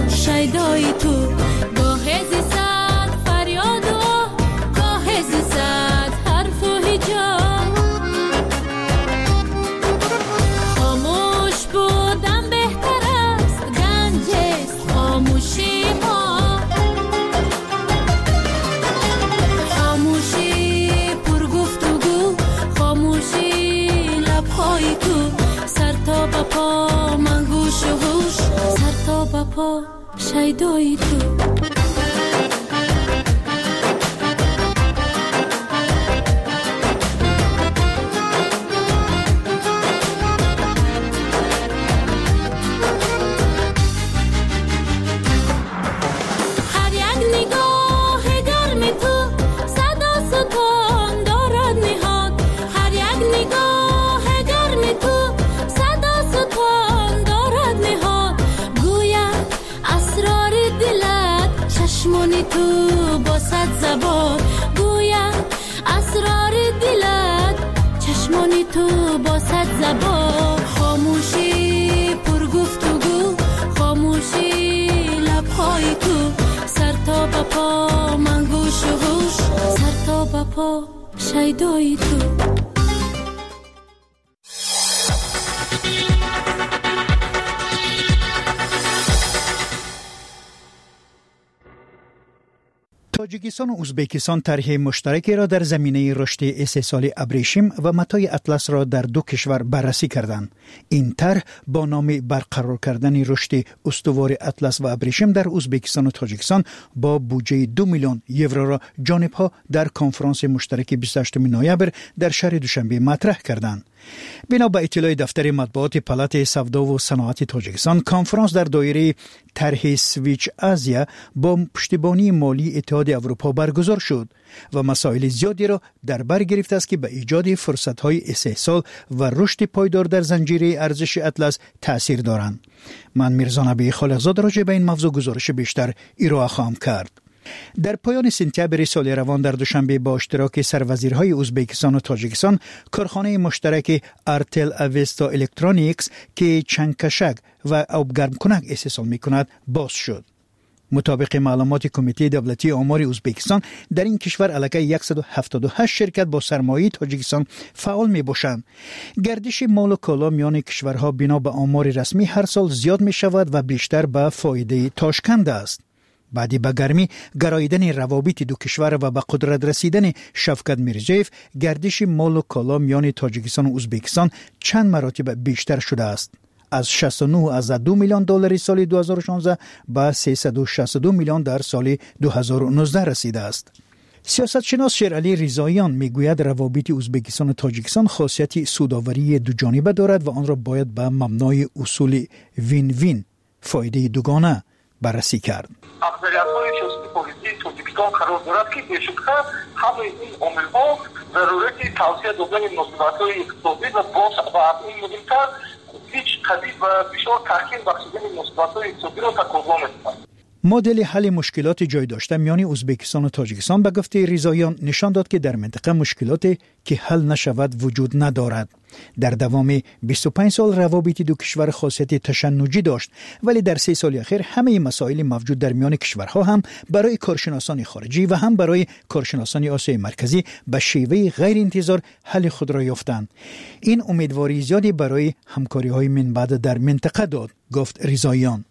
شیدای تو گاه زی سر فریاد و گاه زی سر شیدای تو. چشمانی تو با صد زبان گویم اسرار دلت، چشمانی تو با صد زبان. خاموشی پر گفتگو، خاموشی لبهای تو، سر تا به پا من گوش و گوش، سر تا به پا شیدای تو. تاجیکستان و ازبکستان طرح مشترکی را در زمینه رشد استحصال ابریشم و متاع اطلس را در دو کشور بررسی کردند. این طرح با نام برقرار کردن رشد استوار اطلس و ابریشم در ازبکستان و تاجیکستان با بودجه دو میلیون یورو را جانبها در کنفرانس مشترک بیست و هشتم نوامبر در شهر دوشنبه مطرح کردند. بنا به اطلاع دفتر مطبوعات پالات سودا و صنعت تاجیکستان، کنفرانس در دایره طرح سویچ آسیا با پشتیبانی مالی اتحاد اروپا برگزار شد و مسائل زیادی را در بر گرفته است که به ایجاد فرصت‌های استحصال و رشد پایدار در زنجیره ارزش اطلس تأثیر دارند. من میرزا نبی خالقزاده راجع به این موضوع گزارش بیشتر ارائه خواهم کرد. در پایان سپتامبر سال روان در دوشنبه با اشتراک سروزیرهای ازبکستان و تاجیکستان، کارخانه مشترک ارتل اوستا الکترونیکس که چنگکشک و آبگرم کنک استحصال می‌کند باز شد. مطابق معلومات کمیته دولتی آمار ازبکستان، در این کشور علاقه صد و هفتاد و هشت شرکت با سرمایه تاجیکستان فعال می باشند. گردش مال و کالا میان کشورها بنا به آمار رسمی هر سال زیاد می شود و بیشتر به فایده تاشکند است. بعدی به گرمی گراییدن روابط دو کشور و به قدرت رسیدن شفقت میرزیف، گردش مال و کالا میان تاجیکستان و ازبکستان چند مراتب بیشتر شده است. از شصت و نه از دو میلیون دلار سال دو هزار و شانزده به سیصد و شصت و دو میلیون در سال دو هزار و نوزده رسیده است. سیاستشناس شیرعلی رضاییان میگوید روابط ازبکستان و تاجیکستان خاصیت سودآوری دو جانبه دارد و آن را باید به مبنای اصول وین وین، فایده دوگانه بررسی کرد. اقلیت‌های سیاسی پلیسی تاجیکستان قرار دارد که به‌شکل همه این عامل‌ها ضرورت توسعه دادن مناسبت‌های اقتصادی و باز و این مهمتر هیچ قدیم و بسیار تحکیم بخشیدن مناسبت‌های اقتصادی را تقاضا می‌کند. مدل حل مشکلات جای داشته میان ازبکستان و تاجیکستان به گفته رضاییان نشان داد که در منطقه مشکلاتی که حل نشود وجود ندارد. در دوام بیست و پنج سال روابط دو کشور خاصیت تشنجی داشت، ولی در سه سال اخیر همه مسائل موجود در میان کشورها هم برای کارشناسان خارجی و هم برای کارشناسان آسیای مرکزی به شیوه غیر انتظار حل خود را یافتند. این امیدواری زیادی برای همکاری‌های من بعد در منطقه داد، گفت رضاییان.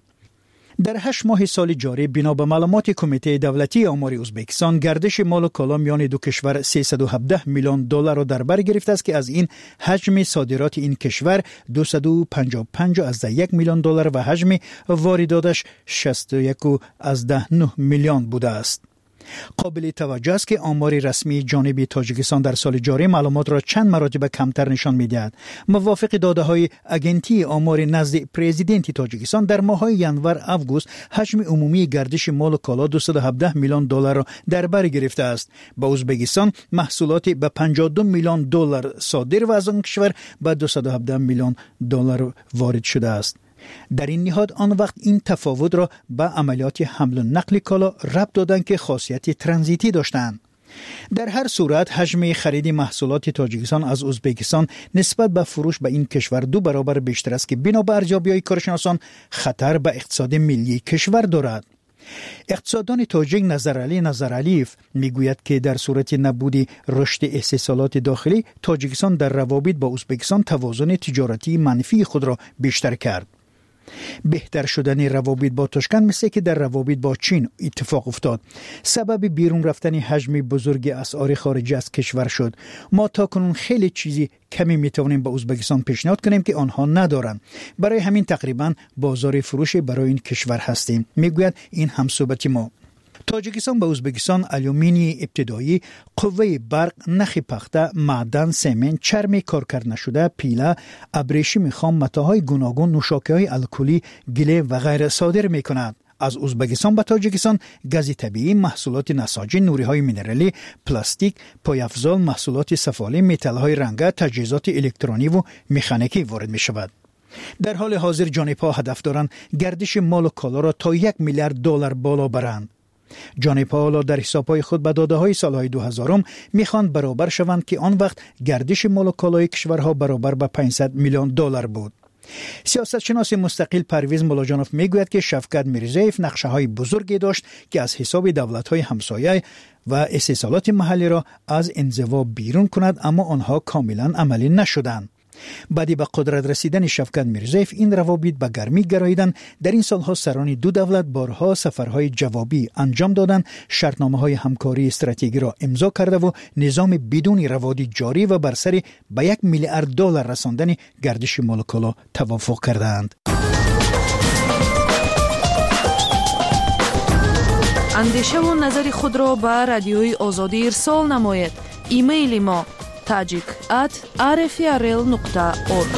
در هشت ماه سال جاری بنا به معلومات کمیته دولتی آمار ازبکستان، گردش مال و کالا میان دو کشور سیصد و هفده میلیون دلار را در بر گرفته است که از این حجم صادرات این کشور دویست و پنجاه و پنج از یک میلیون دلار و حجم وارداتش شصت و یک از نه میلیون بوده است. قابل توجه است که آمار رسمی جانب تاجیکستان در سال جاری معلومات را چند مراتب کمتر نشان می‌دهد. موافق داده‌های اگنتی آمار نزد پرزیدنت تاجیکستان، در ماه‌های ژانویه آگوست حجم عمومی گردش مال و کالا دویست و هفده میلیون دلار را در بر گرفته است. با ازبکستان محصولات به پنجاه و دو میلیون دلار صادر و از آن کشور به دویست و هفده میلیون دلار وارد شده است. در این نهاد آن وقت این تفاوت را به عملیات حمل و نقل کالا ربط دادند که خاصیت ترانزیتی داشتند. در هر صورت حجم خرید محصولات تاجیکستان از ازبکستان نسبت به فروش به این کشور دو برابر بیشتر است که بنا به ارزیابی‌های کارشناسان خطر به اقتصاد ملی کشور دارد. اقتصاددان تاجیک نظرعلی نظرعلیف میگوید که در صورت نبود رشد استحصالات داخلی، تاجیکستان در روابط با ازبکستان توازن تجارتی منفی خود را بیشتر کرد. بهتر شدن روابط با تاشکند مثل که در روابط با چین اتفاق افتاد. سبب بیرون رفتن حجم بزرگ اسعار خارجی از کشور شد. ما تا کنون خیلی چیزی کمی میتوانیم به ازبکستان پیشنهاد کنیم که آنها ندارند. برای همین تقریبا بازار فروش برای این کشور هستیم، میگوید این همصحبت ما. تاجیکستان به ازبکستان آلومینی ابتدایی، قوه برق، نخ پخته، معدن، سمنت، چرم کارکرد نشده، پیله، ابریشم خام، متاهای گوناگون، نوشاکی‌های الکلی، گله و غیره صادر می‌کند. از ازبکستان به تاجیکستان گاز طبیعی، محصولات نساجی، نوری‌های مینرالی، پلاستیک، پایافزال، محصولات سفالی، متال‌های رنگه، تجهیزات الکترونی و مکانیکی وارد می‌شود. در حال حاضر جانب‌ها هدف دارند گردش مال و کالا را تا یک میلیارد دلار بالا برند. جانب‌ها حالا در حساب‌های خود به داده‌های سال‌های دو هزارم می‌خواند برابر شوند که آن وقت گردش مال و کالای کشورها برابر به پانصد میلیون دلار بود. سیاستشناس مستقل پرویز ملاجانوف میگوید که شفقت میرزایف نقشه‌های بزرگی داشت که از حساب دولت‌های همسایه و استثمارات محلی را از انزوا بیرون کند، اما آنها کاملا عملی نشدند. بعدی به قدرت رسیدن شفقت میرزایف این روابط به گرمی گراییدند. در این سالها سران دو دولت بارها سفرهای جوابی انجام دادند، شرطنامه‌های همکاری استراتژیکی را امضا کرده و نظام بدون روادی جاری و بر سر به یک میلیارد دلار رساندن گردش مال و کالا توافق کردند. اندیشه و نظر خود را به رادیوی آزادی ارسال نمایید. ایمیل ما tajik at r f r l nokta org.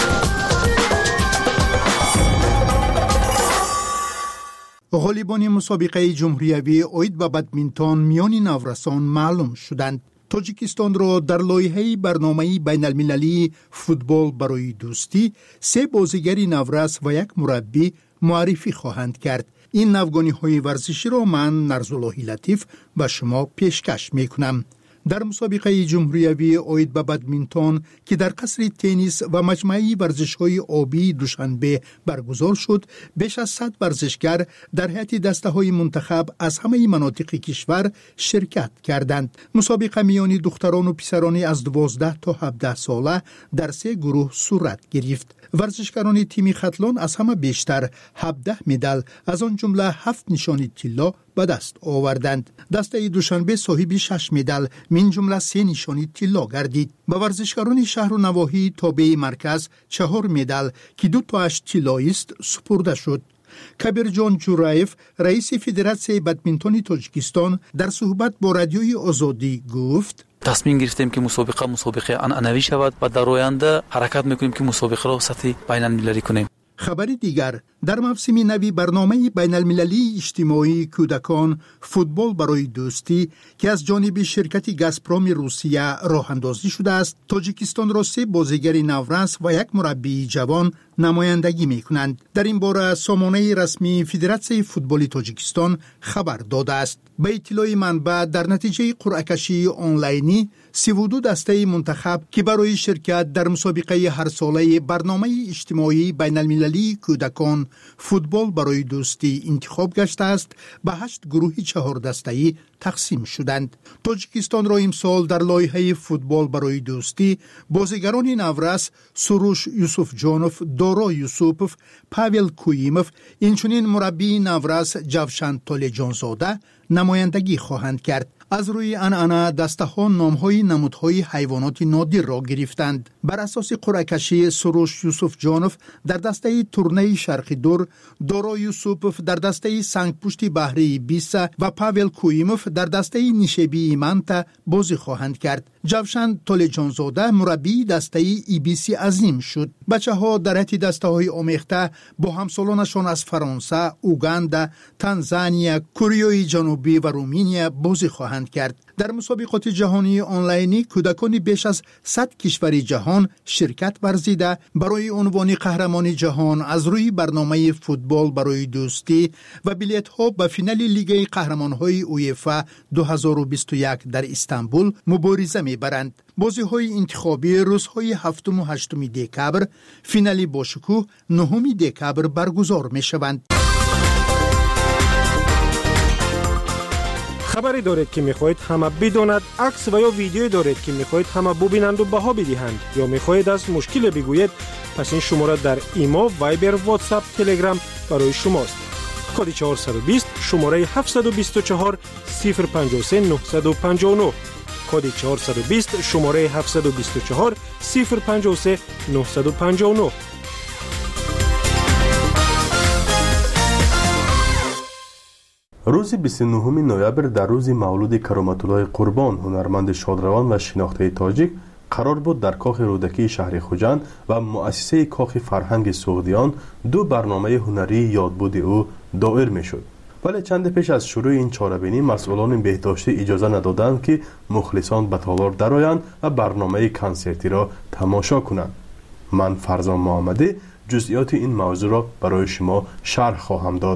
غالیبان مسابقه جمهوری اوید و بدمینتون میان نورسان معلوم شدند. تاجیکستان را در لایحه برنامه بین المللی فوتبال برای دوستی سه بازیگر نورس و یک مربی معرفی خواهند کرد. این نوگانی های ورزشی را من نرزاللهی لطیف به شما پیشکش می کنم. در مسابقه جمهوری اوید به بدمینتون که در قصر تنیس و مجمع ورزش‌های آبی دوشنبه برگزار شد، بیش از صد ورزشگر در هیئت دسته‌های منتخب از همه مناطق کشور شرکت کردند. مسابقه میان دختران و پسران از دوازده تا هفده ساله در سه گروه صورت گرفت. ورزشکاران تیم خطلان از همه بیشتر هفده مدال از آن جمله هفت نشانی طلا به دست آوردند. دسته دوشنبه صاحب شش مدال من جمله سه نشانی طلا گردید. به ورزشکاران شهر و نواحی تابع مرکز چهار مدال که دو تاش طلایی است سپرده شد. کبیر جان جورایف رئیس فدراسیون بدمینتون تاجیکستان در صحبت با رادیوی آزادی گفت: تصمیم گرفتیم که مسابقه مسابقه عنعنوی شود و در آینده حرکت میکنیم که مسابقه را سطح بین المللی کنیم. خبر دیگر، در موسم نوی برنامه بین المللی اجتماعی کودکان فوتبال برای دوستی که از جانب شرکت گازپروم روسیه راه اندازی شده است، تاجیکستان را سه بازیگر نورس و یک مربی جوان نمایندگی می کنند. در این باره سامانه رسمی فدراسیون فوتبال تاجیکستان خبر داده است. به اطلاع منبع، در نتیجه قرعه کشی آنلاینی سی و دو دسته منتخب که برای شرکت در مسابقه هر ساله برنامه اجتماعی بین المللی کودکان فوتبال برای دوستی انتخاب گشته است، به هشت گروه چهار دسته‌ای تقسیم شدند. تاجیکستان را امسال در لایحه فوتبال برای دوستی بازیگران نورس سروش یوسف جانوف، دارا یوسوپوف، پاول کویموف، اینچنین مربی نورس جوشن طالجانزاده نمایندگی خواهند کرد. از روی عنعنه دسته ها نام های نمودهای حیوانات نادر را گرفتند. بر اساس قرعه کشی سروش یوسف جانوف در دسته تورنه شرقی دور، دارا یوسوپوف در دسته سنگ پشت بحری بیسا و پاول کویموف در دسته نیشبی منتا بازی خواهند کرد. جوشن طالجانزاده مربی دسته ای بی سی عظیم شد. بچه ها در حتی دسته های آمیخته با همسالانشان از فرانسه، اوگاندا، تانزانیا، کره جنوبی و رومانیا بازی خواهند کرد. در مسابقات جهانی آنلاینی کودکان بیش از صد کشور جهان شرکت ورزیده برای عنوان قهرمان جهان از روی برنامه فوتبال برای دوستی و بلیط ها به فینال لیگ قهرمان های اویفا دو هزار و بیست و یک در استانبول مبارزه میبرند. بازی های انتخابی روزهای هفتم و هشتم دکبر، فینالی با شکوه نهم دکبر برگزار می شوند. خبری دارید که میخواهید همه بداند، عکس و یا ویدیویی دارید که میخواهید همه ببینند و بها بدهند، یا میخواهید از مشکل بگویید، پس این شماره در ایما، وایبر، واتساپ، تلگرام برای شماست. کد چهارصد و بیست شماره هفتصد و بیست و چهار صفر پنجاه و سه نهصد و پنجاه و نه. کد چهارصد و بیست شماره هفتصد و بیست و چهار صفر پنجاه و سه نهصد و پنجاه و نه. روز بیست و نهم نوامبر در روز مولود کرامت‌الله قربان هنرمند شادروان و شناخته تاجیک قرار بود در کاخ رودکی شهر خوجند و مؤسسه کاخ فرهنگ سوغدیان دو برنامه هنری یادبود او دایر میشد. ولی چند پیش از شروع این چاره‌بینی مسئولان بهداشتی اجازه ندادند که مخلصان به تالار درآیند و برنامه کنسرتی را تماشا کنند. من فرزان محمدی جزئیات این موضوع را برای شما شرح خواهم داد.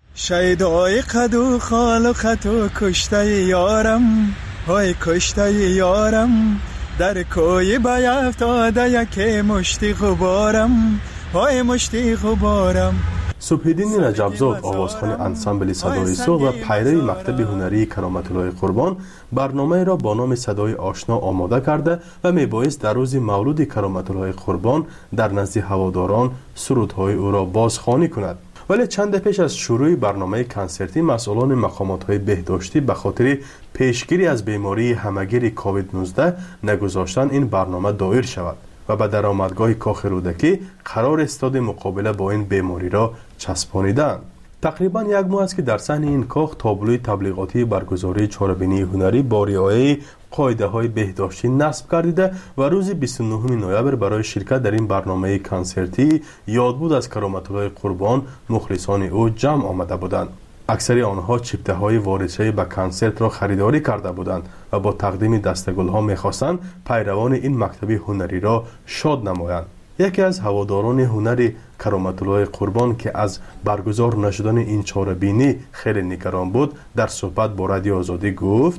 شیدای قد و خال و خط و کشته یارم، های کشته یارم، در کوی بیفتاده یک مشتی غبارم، های مشتی غبارم. صبح‌الدین رجبزاد آوازخوان انسامبل صدای صبح و پیرو مکتب هنری کرامت‌الله قربان برنامه را با نام صدای آشنا آماده کرده و میبایست در روز مولود کرامت‌الله قربان در نزد هواداران سرودهای او را بازخوانی کند. ولی چند پیش از شروع برنامه کنسرتی مسئولان مقامات‌های بهداشتی به خاطر پیشگیری از بیماری همه‌گیر کووید نوزده نگذاشتن این برنامه دایر شود و به درآمدگاه کاخ رودکی قرار استاد مقابله با این بیماری را چسبانیدند. تقریبا یک ماه است که در صحن این کاخ تابلوی تبلیغاتی برگزاری چهاربینی هنری با رعایت قاعده‌های بهداشتی نصب گردیده و روز بیست و نهم نوامبر برای شرکت در این برنامه کنسرتی یادبود از کرامت‌الله قربان مخلصان او جمع آمده بودند. اکثر آنها چپته‌های واردشده به کنسرت را خریداری کرده بودند و با تقدیم دستگل‌ها می‌خواستند پیروان این مکتب هنری را شاد نمایند. یکی از هواداران هنری کرامت‌الله قربان که از برگزار نشدن این چاره‌بینی خیلی نگران بود در صحبت با رادیو آزادی گفت: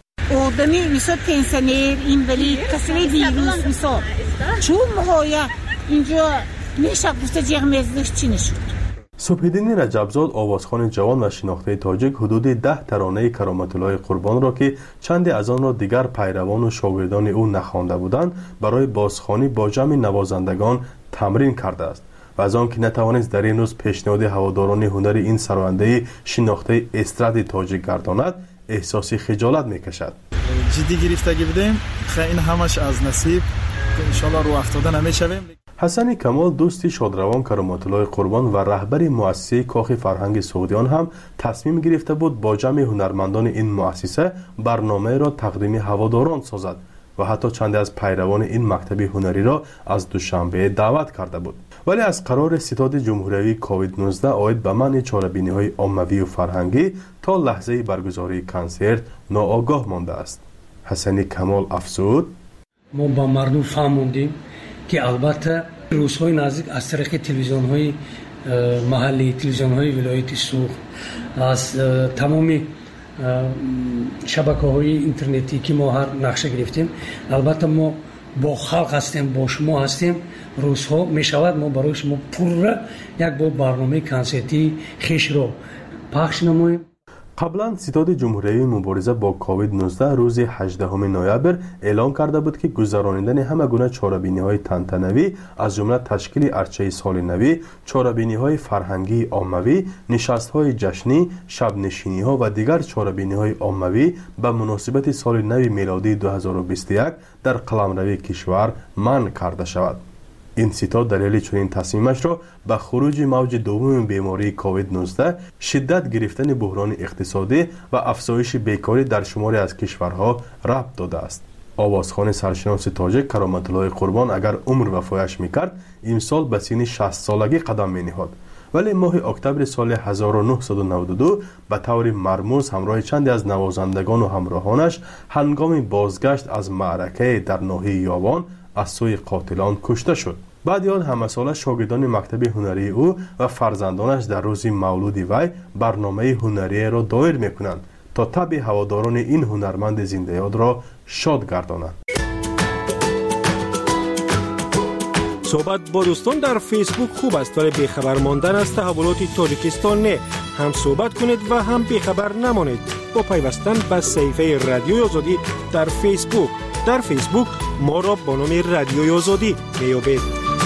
آدمی میشه پنسیونر اینوالید کسی ویروس میشه چون مهایا اینجا میشه گفته جغمزش چی نشد. صبح‌الدین رجبزاد آوازخوان جوان و شناخته تاجیک حدود ده ترانه کرامت‌الله قربان را که چند از آن را دیگر پیروان و شاگردان او نخوانده بودند برای بازخوانی با جمع نوازندگان تمرین کرده است و از آن که نتوانست در این روز پیشنهاد هواداران هنری این سراینده شناخته استراد تاجیک گرداند احساسی خجالت میکشد. جدی گرفتگی بودیم، خیلی این همش از نصیب که ان شاء الله رو افتاده نمیشویم. حسن کمال دوستی شادروان کرامت‌الله قربان و رهبر مؤسسه کاخ فرهنگ سوغدیان هم تصمیم گرفته بود با جمع هنرمندان این مؤسسه برنامه را تقدیم هواداران سازد و حتی چند از پیروان این مکتب هنری را از دوشنبه دعوت کرده بود. ولی از قرار ستاد جمهوری کووید نوزده آید به منع چاره‌بینی‌های عمومی و فرهنگی تا لحظه برگزاری کنسرت ناآگاه مانده است. حسن کمال افزود: ما با مردم فهموندیم که البته روزهای نزدیک از طریق تلویزیون‌های محلی، تلویزیون‌های ولایت سوخت، از تمامی شبکه‌های اینترنتی که ما هر نقشه گرفتیم، البته ما با خلق هستیم، با شما هستیم، روزها میشود ما برای شما پورا یک با برنامه کنسرتی خیش رو پخش نماییم. قبلا ستاد جمهوری مبارزه با کووید نوزده روز هجدهم نوامبر اعلام کرده بود که گذرانیدن همه گونه چاره‌بینی‌های تنتنوی از جمله تشکیل ارچه سال نوی، چاره‌بینی‌های فرهنگی عمومی، نشست‌های جشنی، شب نشینی‌ها و دیگر چاره‌بینی‌های عمومی به مناسبت سال نو میلادی دو هزار و بیست و یک در قلمرو کشور منع کرده شود. این ستاد دلیل چنین تصمیمش را به خروج موج دوم بیماری کووید نوزده، شدت گرفتن بحران اقتصادی و افزایش بیکاری در شماری از کشورها ربط داده است. آوازخوان سرشناس تاجیک کرامت‌الله قربان اگر عمر وفایش میکرد امسال به سن شصت سالگی قدم مینهاد، ولی ماه اکتبر سال هزار و نهصد و نود و دو به طور مرموز همراه چند از نوازندگان و همراهانش هنگام بازگشت از معرکه در ناحیه یاوان از سوی قاتلان کشته شد. بعد آن همه ساله شاگردان مکتب هنری او و فرزندانش در روز مولود وی برنامه هنری را دایر میکنند تا طبع هواداران این هنرمند زنده یاد را شاد گردانند. صحبت با دوستان در فیسبوک خوب است، ولی بیخبر ماندن از تحولات تاجیکستان نه. هم صحبت کنید و هم بیخبر نمانید. با پیوستن به صفحه رادیوی آزادی در فیسبوک. در فیسبوک ما را با نام رادیوی آزادی میابید.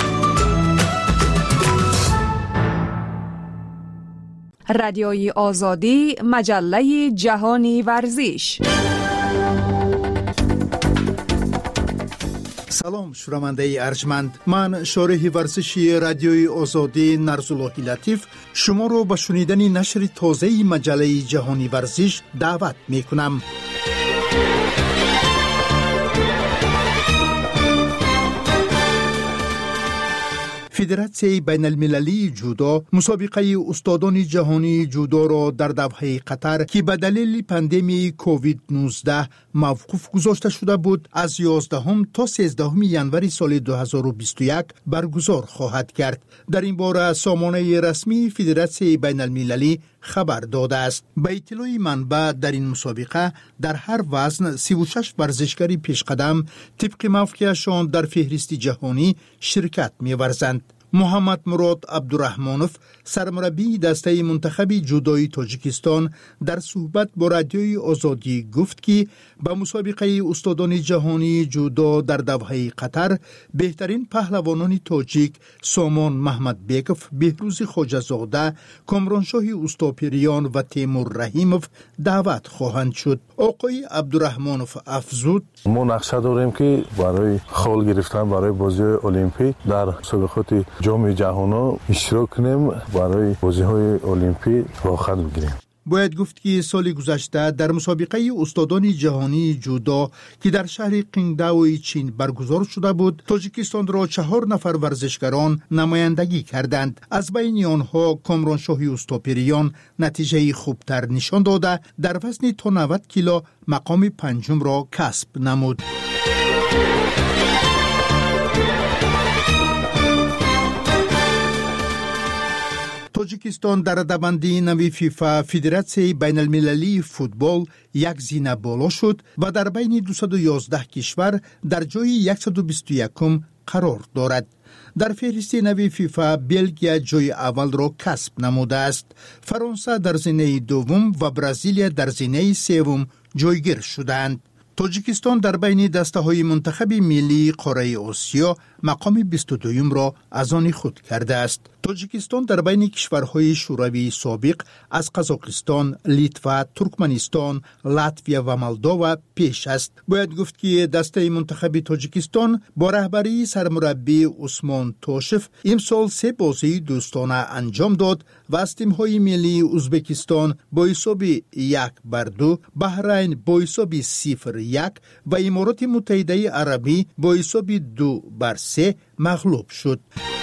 رادیوی آزادی، مجله جهانی ورزش. سلام شنونده ارجمند، من شارح ورزشی رادیوی آزادی نرزاللهی لطیف شما رو به شنیدن نشر تازه مجله جهانی ورزش دعوت می کنم. فدراسیون بین المللی جودو مسابقه استادان جهانی جودو را در دوحه قطر که به دلیل پاندمی کووید نوزده موقوف گذاشته شده بود از یازدهم تا سیزدهم ژانویه سال دو هزار و بیست و یک برگزار خواهد کرد. در این باره سامانه رسمی فدراسیون بین المللی خبر داده است. به اطلاع منبع در این مسابقه در هر وزن سی و شش ورزشکاری پیشقدم طبق موقعشان در فهرست جهانی شرکت می‌ورزند. محمد مراد عبدالرحمانوف سرمربی دسته منتخب جودوی تاجیکستان در صحبت با رادیوی آزادی گفت که به مسابقه استادان جهانی جودو در دوحه قطر بهترین پهلوانان تاجیک سامان محمد بیکوف، بهروز خواجه‌زاده، کامرانشاه اوستاپیریان و تیمور رحیموف دعوت خواهند شد. آقای عبدالرحمانوف افزود: ما نقشه داریم که برای خال گرفتن برای بازی المپیک در مسابقات جام جهانی اشتراک کنیم، برای بازی‌های المپیک راحت بگیریم. باید گفت که سال گذشته در مسابقه استادان جهانی جودو که در شهر قینگداو چین برگزار شده بود، تاجیکستان را چهار نفر ورزشکاران نمایندگی کردند. از بین آنها کامرانشاه اوستاپیریان نتیجه خوبتر نشان داده در وزن تا نود کیلو مقام پنجم را کسب نمود. تاجیکستان در رده‌بندی نوی فیفا فدراسیون بین المللی فوتبال یک زینه بالا شد و در بین دویست و یازده کشور در جای صد و بیست و یکم قرار دارد. در فهرست نوی فیفا بلژیک جای اول را کسب نموده است. فرانسه در زینه دوم و برزیل در زینه سوم جایگیر شدند. تاجیکستان در بین دسته های منتخب ملی قاره آسیا مقام بیست و دوم را از آن خود کرده است. تاجیکستان در بین کشورهای شوروی سابق از قزاقستان، لیتوا، ترکمنستان، لاتویا و مولداوا پیش است. باید گفت که دسته منتخب تاجیکستان با رهبری سرمربی عثمان توشف امسال سه بازی دوستانه انجام داد و از تیم‌های ملی ازبکستان با حساب یک بر دو، بحرین با حساب صفر یک و امارات متحده عربی با حساب دو بر سه مغلوب شد.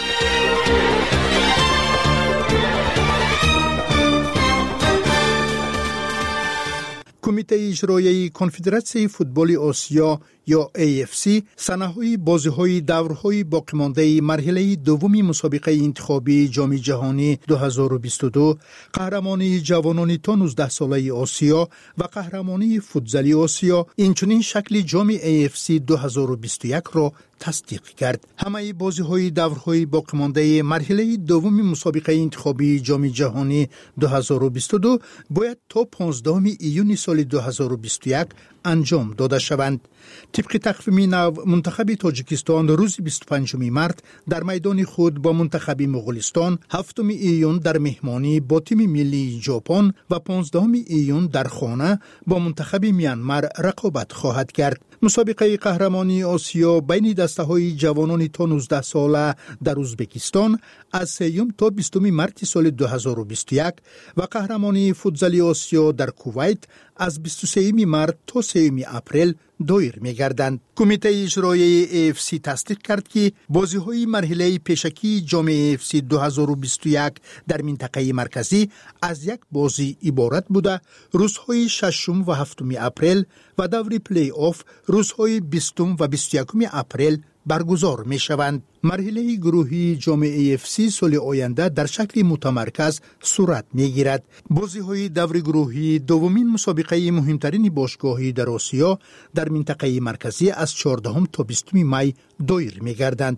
کمیته اجرایی کنفدراسیون فوتبال آسیا یا ای اف سی سنه‌های بازی‌های دورهای باقی‌مانده مرحله دومی مسابقه انتخابی جام جهانی دو هزار و بیست و دو، قهرمانی جوانان تا نوزده ساله آسیا و قهرمانی فوتزالی آسیا، اینچنین شکل جام ای اف سی دو هزار و بیست و یک را تصدیق کرد. همه بازی‌های دورهای باقی‌مانده مرحله دومی مسابقه انتخابی جام جهانی دو هزار و بیست و دو باید تا پانزدهم ایون سال دو هزار و بیست و یک انجام داده شوند. طبق تقویم نو منتخب تاجیکستان روز بیست و پنجم مارس در میدان خود با منتخب مغولستان، هفتم ایون در مهمانی با تیم ملی ژاپن و پانزدهم ایون در خانه با منتخب میانمار رقابت خواهد کرد. مسابقه قهرمانی آسیا بین دسته‌های جوانان تا نوزده ساله در ازبکستان از سوم تا بیستم مارس سال دو هزار و بیست و یک و قهرمانی فوتزالی آسیا در کویت از بیست و سوم مارس تا سوم اپریل دایر می‌گردند. کمیته اجرایی ای اف سی تصدیق کرد که بازی‌های مرحله پیشکی جام ای اف سی دو هزار و بیست و یک در منطقه مرکزی از یک بازی عبارت بوده. روزهای ششم و هفتم اپریل و دور پلی آف روزهای بیستم و بیست و یکم اپریل برگزار می شوند. مرحله گروهی جام ای اف سی سال آینده در شکل متمرکز صورت می گیرد. بازی های دور گروهی دومین مسابقه مهمترین باشگاهی در آسیا در منطقه مرکزی از چهاردهم تا بیستم می دایر می گردند.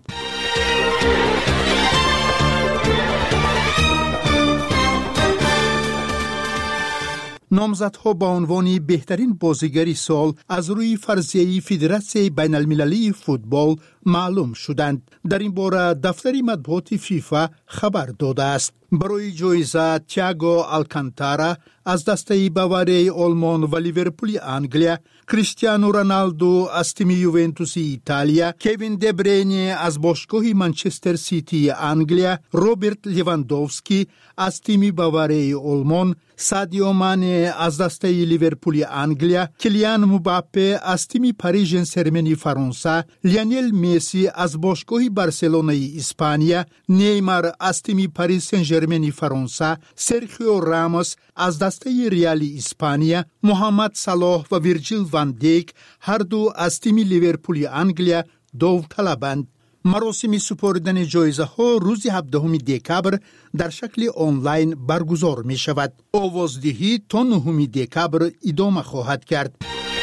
نامزدها با عنوان بهترین بازیگر سال از روی فرضیه فدراسیون بین المللی فوتبال معلوم شدند. در این باره دفتر مطبوعات فیفا خبر داده است. برای جایزه تییاگو آلکانتارا از دسته باواری آلمان و لیورپول انگلیا، کریستیانو رونالدو از تیم یوونتوس ایتالیا، کوین دبرینی از باشگاه منچستر سیتی انگلیا، روبرت لیواندوفسکی از تیم باواری آلمان، سادیو مانه از دسته لیورپول انگلیا، کلیان مباپه از تیم پاریس ژن ژرمن فرانسه، لیونل مسی از باشگاه بارسلونای اسپانیا، نیمار از تیم پاریس سن ژرمن فرانسه، سرخیو راموس از دسته ریال اسپانیا، محمد صلاح و ویرجیل وان دیک هر دو از تیم لیورپول انگلیا داوطلبند. مراسم سپردن جایزه ها روز هفدهم دکبر در شکل آنلاین برگزار می شود. آوازدهی تا نهم دکبر ادامه خواهد کرد.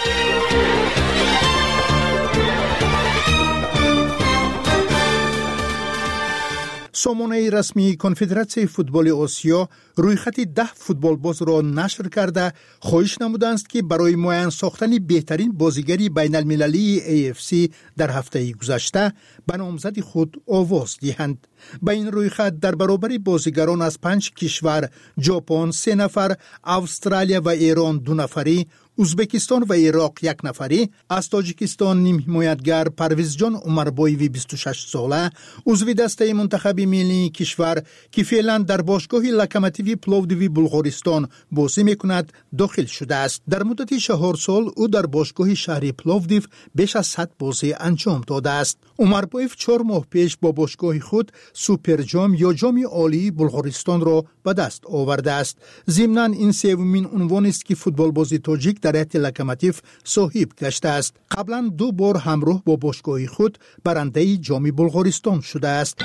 سامانه رسمی کنفدراسیون فوتبال آسیا روی خط ده فوتبال باز را نشر کرده خواهش نمودند که برای معین ساختن بهترین بازیگری بین المللی ای اف سی در هفته گذشته به نامزد خود آواز دهند. با این روی خط در برابر بازیگران از پنج کشور، ژاپن سه نفر، استرالیا و ایران دو نفری، ازبکستان و عراق یک نفری، از تاجیکستان نیم حمایتگر پرویز جان عمربایوی بیست و شش ساله، عضو دسته منتخب ملی کشور که فعلا در باشگاه لوکوموتیو پلودیو بلغارستان بازی میکند داخل شده است. در مدت چهار سال او در باشگاه شهری پلودیو بیش از صد بازی انجام داده است. عمربایوف چهار ماه پیش با باشگاه خود سوپر جام یا جام عالی بلغارستان را به دست آورده است. ضمناً این سومین عنوان است که فوتبال بازی تاجیک در هیئت لوکوموتیو صاحب گشته است. قبلا دو بار همراه با باشگاه خود برنده جام بلغارستان شده است.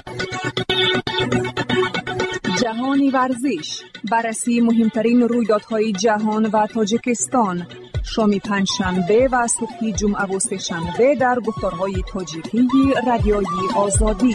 جهانی ورزش، بررسی مهمترین رویدادهای جهان و تاجیکستان، شام پنجشنبه و صبح جمعه و سه‌شنبه در گفتارهای تاجیکی رادیوی آزادی.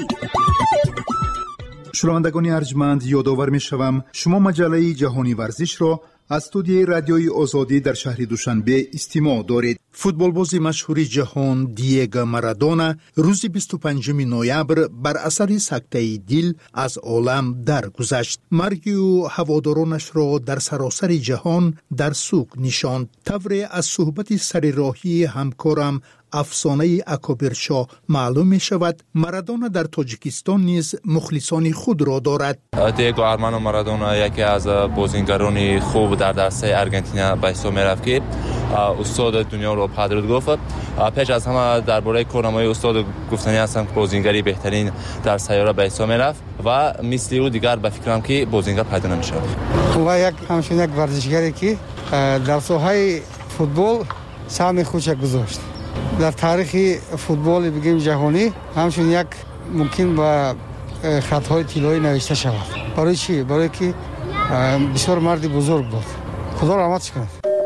شنوندگان ارجمند، یادآور می‌شوم شما مجله جهانی ورزش را از استودیوی رادیوی آزادی در شهر دوشنبه استماع دارید. فوتبالباز مشهور جهان دیگو مارادونا روز بیست و پنجم نوامبر بر اثر سکته دل از عالم درگذشت. مرگ او هوادارانش را در سراسر جهان در سوگ نشاند. طور از صحبت سرراهی همکارم افسانه اکابرشاه معلوم می شود مارادونا در تاجیکستان نیز مخلصان خود را دارد. دیگو آرمانو مارادونا یکی از بازیگران خوب در دسته آرژانتین به حساب می رفت که استاد دنیا رو پدرود گفت. پیش از همه درباره کارنامه استاد گفتنی هستم که بازیگری بهترین در سیاره به حساب می رفت و مثل او دیگر به فکرم که بازیگر پیدا نمی شود. و یک همچنین یک ورزشگری که در ساحه فوتبال سهم خودش گذاشت. در تاریخ فوتبال بگیم جهانی همچنین یک ممکن با خطهای طلایی نوشته شود. برای چی؟ برای که بسیار مرد بزرگ بود. خدا رحمتش کنه.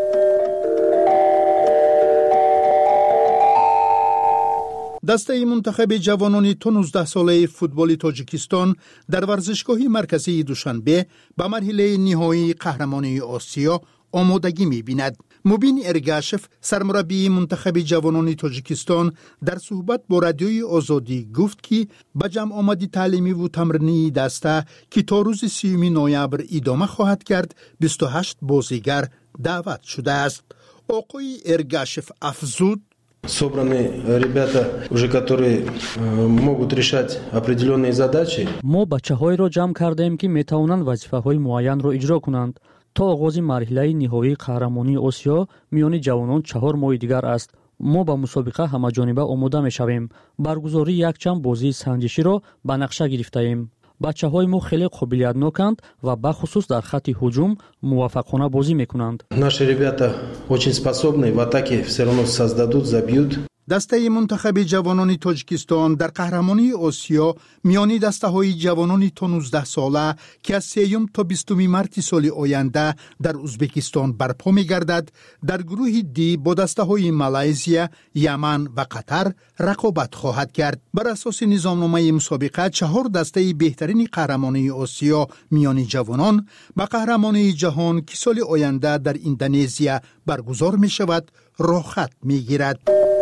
دسته منتخب جوانان تا نوزده ساله فوتبال تاجیکستان در ورزشگاه مرکزی دوشنبه به مرحله نهایی قهرمانی آسیا آمادگی می‌بیند. مبین ارگاشف سرمربی منتخب جوانان تاجیکستان در صحبت با رادیوی آزادی گفت که به جمع آمدی تعلیمی و تمرینی دسته که تا روز سیوم نوامبر ادامه خواهد کرد بیست و هشت بازیگر دعوت شده است. آقای ارگاشف افزود: собраны ребята, уже которые могут решать определенные задачи. ما бачаҳоеро ҷамъ кардем ки метавонанд вазифаҳои муайянро иҷро кунанд. то оғози марҳилаи ниҳоии қаҳрамонии осиё миёни ҷавонон чаҳор моҳи дигар аст. мо ба мусобиқа ҳамаҷониба омода мешавем. баргузории якчанд бозии санҷиширо ба нақша гирифтаем. бачаҳои мо хеле қобилиятноканд ва бахусус дар хатти ҳуҷум муваффақона бозӣ мекунанд. Наши ребята очень способны, в атаке все равно создадут, забьют. دسته منتخب جوانان تاجیکستان در قهرمانی آسیا میانی دسته های جوانان تا نوزده ساله که از سیوم تا بیستم مارس سال آینده در ازبکستان برپا می گردد در گروه دی با دسته های مالایزیا، یمن و قطر رقابت خواهد کرد. بر اساس نظامنامه مسابقه چهار دسته بهترین قهرمانی آسیا میانی جوانان به قهرمانی جهان که سال آینده در اندونزیا برگزار می شود راه خط می گیرد.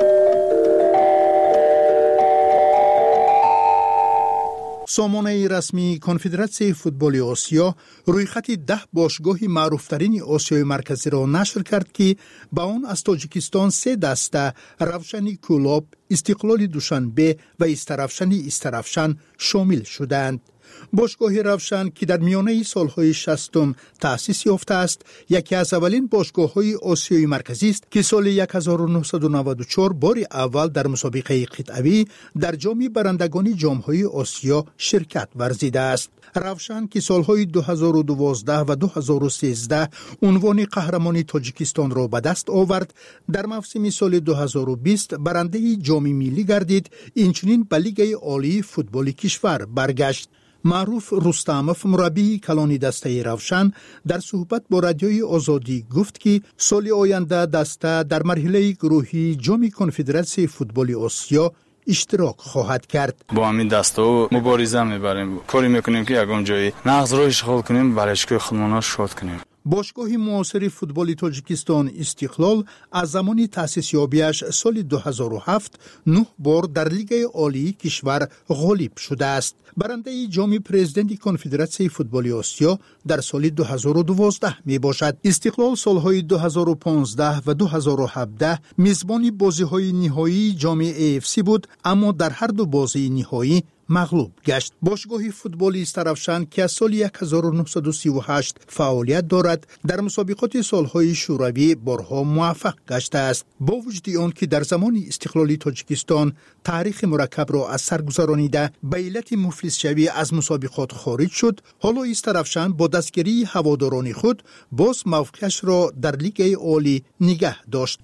سامانه رسمی کنفدراسیون فوتبال آسیا روی خط ده باشگاه معروفترین آسیای مرکزی را نشر کرد که با آن از تاجیکستان سه دسته روشنی کلوب، استقلال دوشنبه و استرافشن استرافشن شامل شدند. باشگاه روشن که در میانه سالهای شصتم تأسیس یافته است، یکی از اولین باشگاه‌های آسیای مرکزی است که سال هزار و نهصد و نود و چهار بار اول در مسابقه قطعی در جام برندگان جام‌های آسیا شرکت ورزیده است. روشن که سالهای دو هزار و دوازده و دو هزار و سیزده عنوان قهرمانی تاجیکستان را به دست آورد، در موسم سال دو هزار و بیست برنده جام ملی گردید، اینچنین به لیگ عالی فوتبال کشور برگشت. معروف رستموف مربی کلان دسته روشن در صحبت با رادیوی آزادی گفت که سال آینده دسته در مرحله گروهی جام کنفدراسیون فوتبال آسیا اشتراک خواهد کرد. با همین دسته مبارزه میبریم، کاری میکنیم که یگان جایی نقض را اشغال کنیم، برای خودمون شاد کنیم. باشگاه معاصر فوتبال تاجیکستان استقلال از زمان تأسیس یابیش سال دو هزار و هفت نه بار در لیگ عالی کشور غالب شده است. برنده جام پرزیدنت کنفدراسیون فوتبال آسیا در سال دو هزار و دوازده می باشد. استقلال سالهای دو هزار و پانزده و دو هزار و هفده میزبان بازی‌های نهایی جام ای اف سی بود، اما در هر دو بازی نهایی مغلوب گشت. باشگاه فوتبال استرافشن که از سال هزار و نهصد و سی و هشت فعالیت دارد، در مسابقات سالهای شوروی بارها موفق گشته است. با وجود آن که در زمان استقلال تاجیکستان تاریخ مرکب را از سر گذرانیده به علت مفلس شوی از مسابقات خارج شد، حالا استرافشن با دستگیری هواداران خود باز موقعش را در لیگ عالی نگه داشت.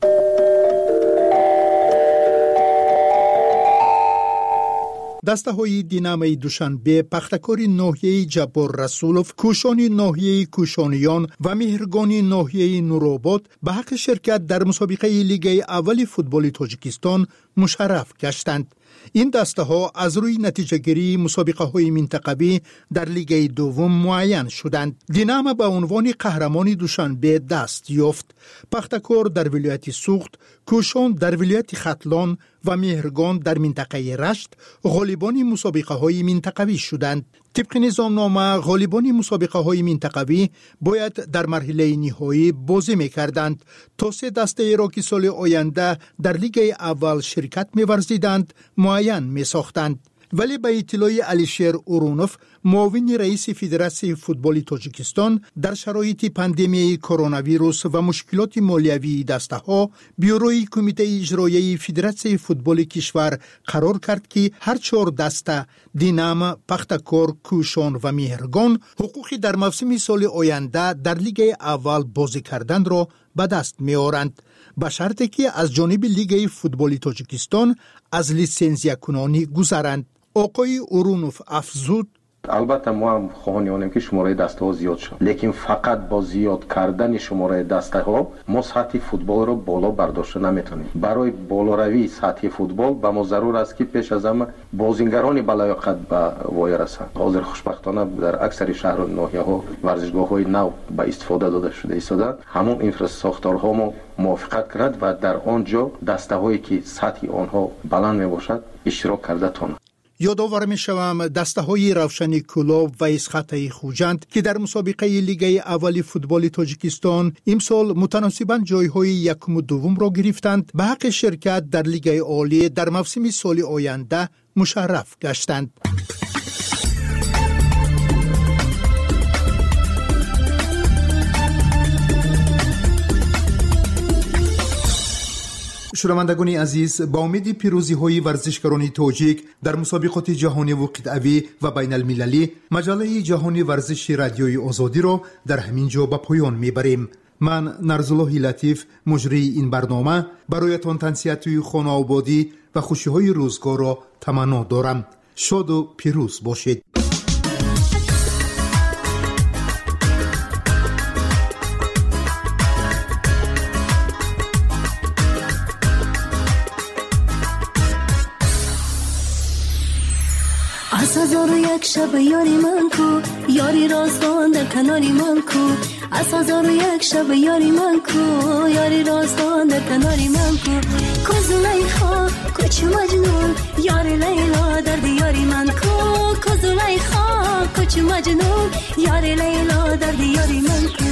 دسته های دینامه دوشنبه، پختکار ناحیه جبار رسولوف، کوشان ناحیه کوشانیان و مهرگان ناحیه نورآباد به حق شرکت در مسابقه لیگ اول فوتبال تاجیکستان مشرف گشتند. این دسته ها از روی نتیجه گیری مسابقه های منطقوی در لیگ دوم معین شدند. دینامه به عنوان قهرمانی دوشنبه دست یافت. پختکار در ولایت سوخت، کوشان در ولایت ختلان و مهرگان در منطقه رشت غالبان مسابقه های منطقوی شدند. طبق نظامنامه غالبان مسابقه های منطقوی باید در مرحله نهایی بازی می‌کردند تا سه دسته را که سال آینده در لیگ اول شرکت می‌ورزیدند معین می‌ساختند. ولی به اطلاع علیشیر اورونوف، معاون رئیس فدراسیون فوتبال تاجیکستان، در شرایط پاندمی کرونا ویروس و مشکلات مالیوی دسته ها، بیوروی کمیته اجرایی فدراسیون فوتبال کشور قرار کرد که هر چهار دسته دینامه، پختکار، کوشان و مهرگان حقوقی در موسم سال آینده در لیگ اول بازی کردن را به دست می‌آورند، به شرطی که از جانب لیگ فوتبال تاجیکستان از لیسنزیا کنانی گذرند. آقای اورونوف افزود: البته ما هم خواهانیم که شماره دسته ها زیاد شد، لیکن فقط با زیاد کردن شماره دسته ها ما سطح فوتبال رو بالا برداشته نمیتونیم. برای بالاروی سطح فوتبال به ما ضرور است که پیش از همه بازیگران بالاقدر به وای رسند. حاضر خوشبختانه در اکثر شهر و ناحیه ها ورزشگاه های نو به استفاده داده شده ایستادند. همون اینفراستراکچورها ما موافقت کرد و در آنجا دسته هایی که سطح آنها بلند می باشد اشتراک کرده تانند. یادآور می شوم دسته های روشن کلوب و اسخط خوجند که در مسابقه لیگ اول فوتبال تاجیکستان امسال متناسباً جایهای یکم و دوم را گرفتند، به حق شرکت در لیگ عالی در موسم سال آینده مشرف گشتند. شنوندگان عزیز، با امید پیروزی های ورزشکاران تاجیک در مسابقات جهانی و قطعی و بین المللی، مجله جهانی ورزش رادیوی آزادی را در همین جا به پایان میبریم. من نرزالله لطیف مجری این برنامه برایتان تنسیت خانه آبادی و خوشی های روزگار را تمنا دارم. شاد و پیروز باشید. از هزار و یک شب یاری من کو، یاری راستان در کناری من کو. از هزار و یک شب یاری من کو، یاری راستان در کناری من کو. کو زلیخا کوچ مجنون، یاری لیلا در دیاری من کو. کو زلیخا کوچ مجنون، یاری لیلا در دیاری من کو.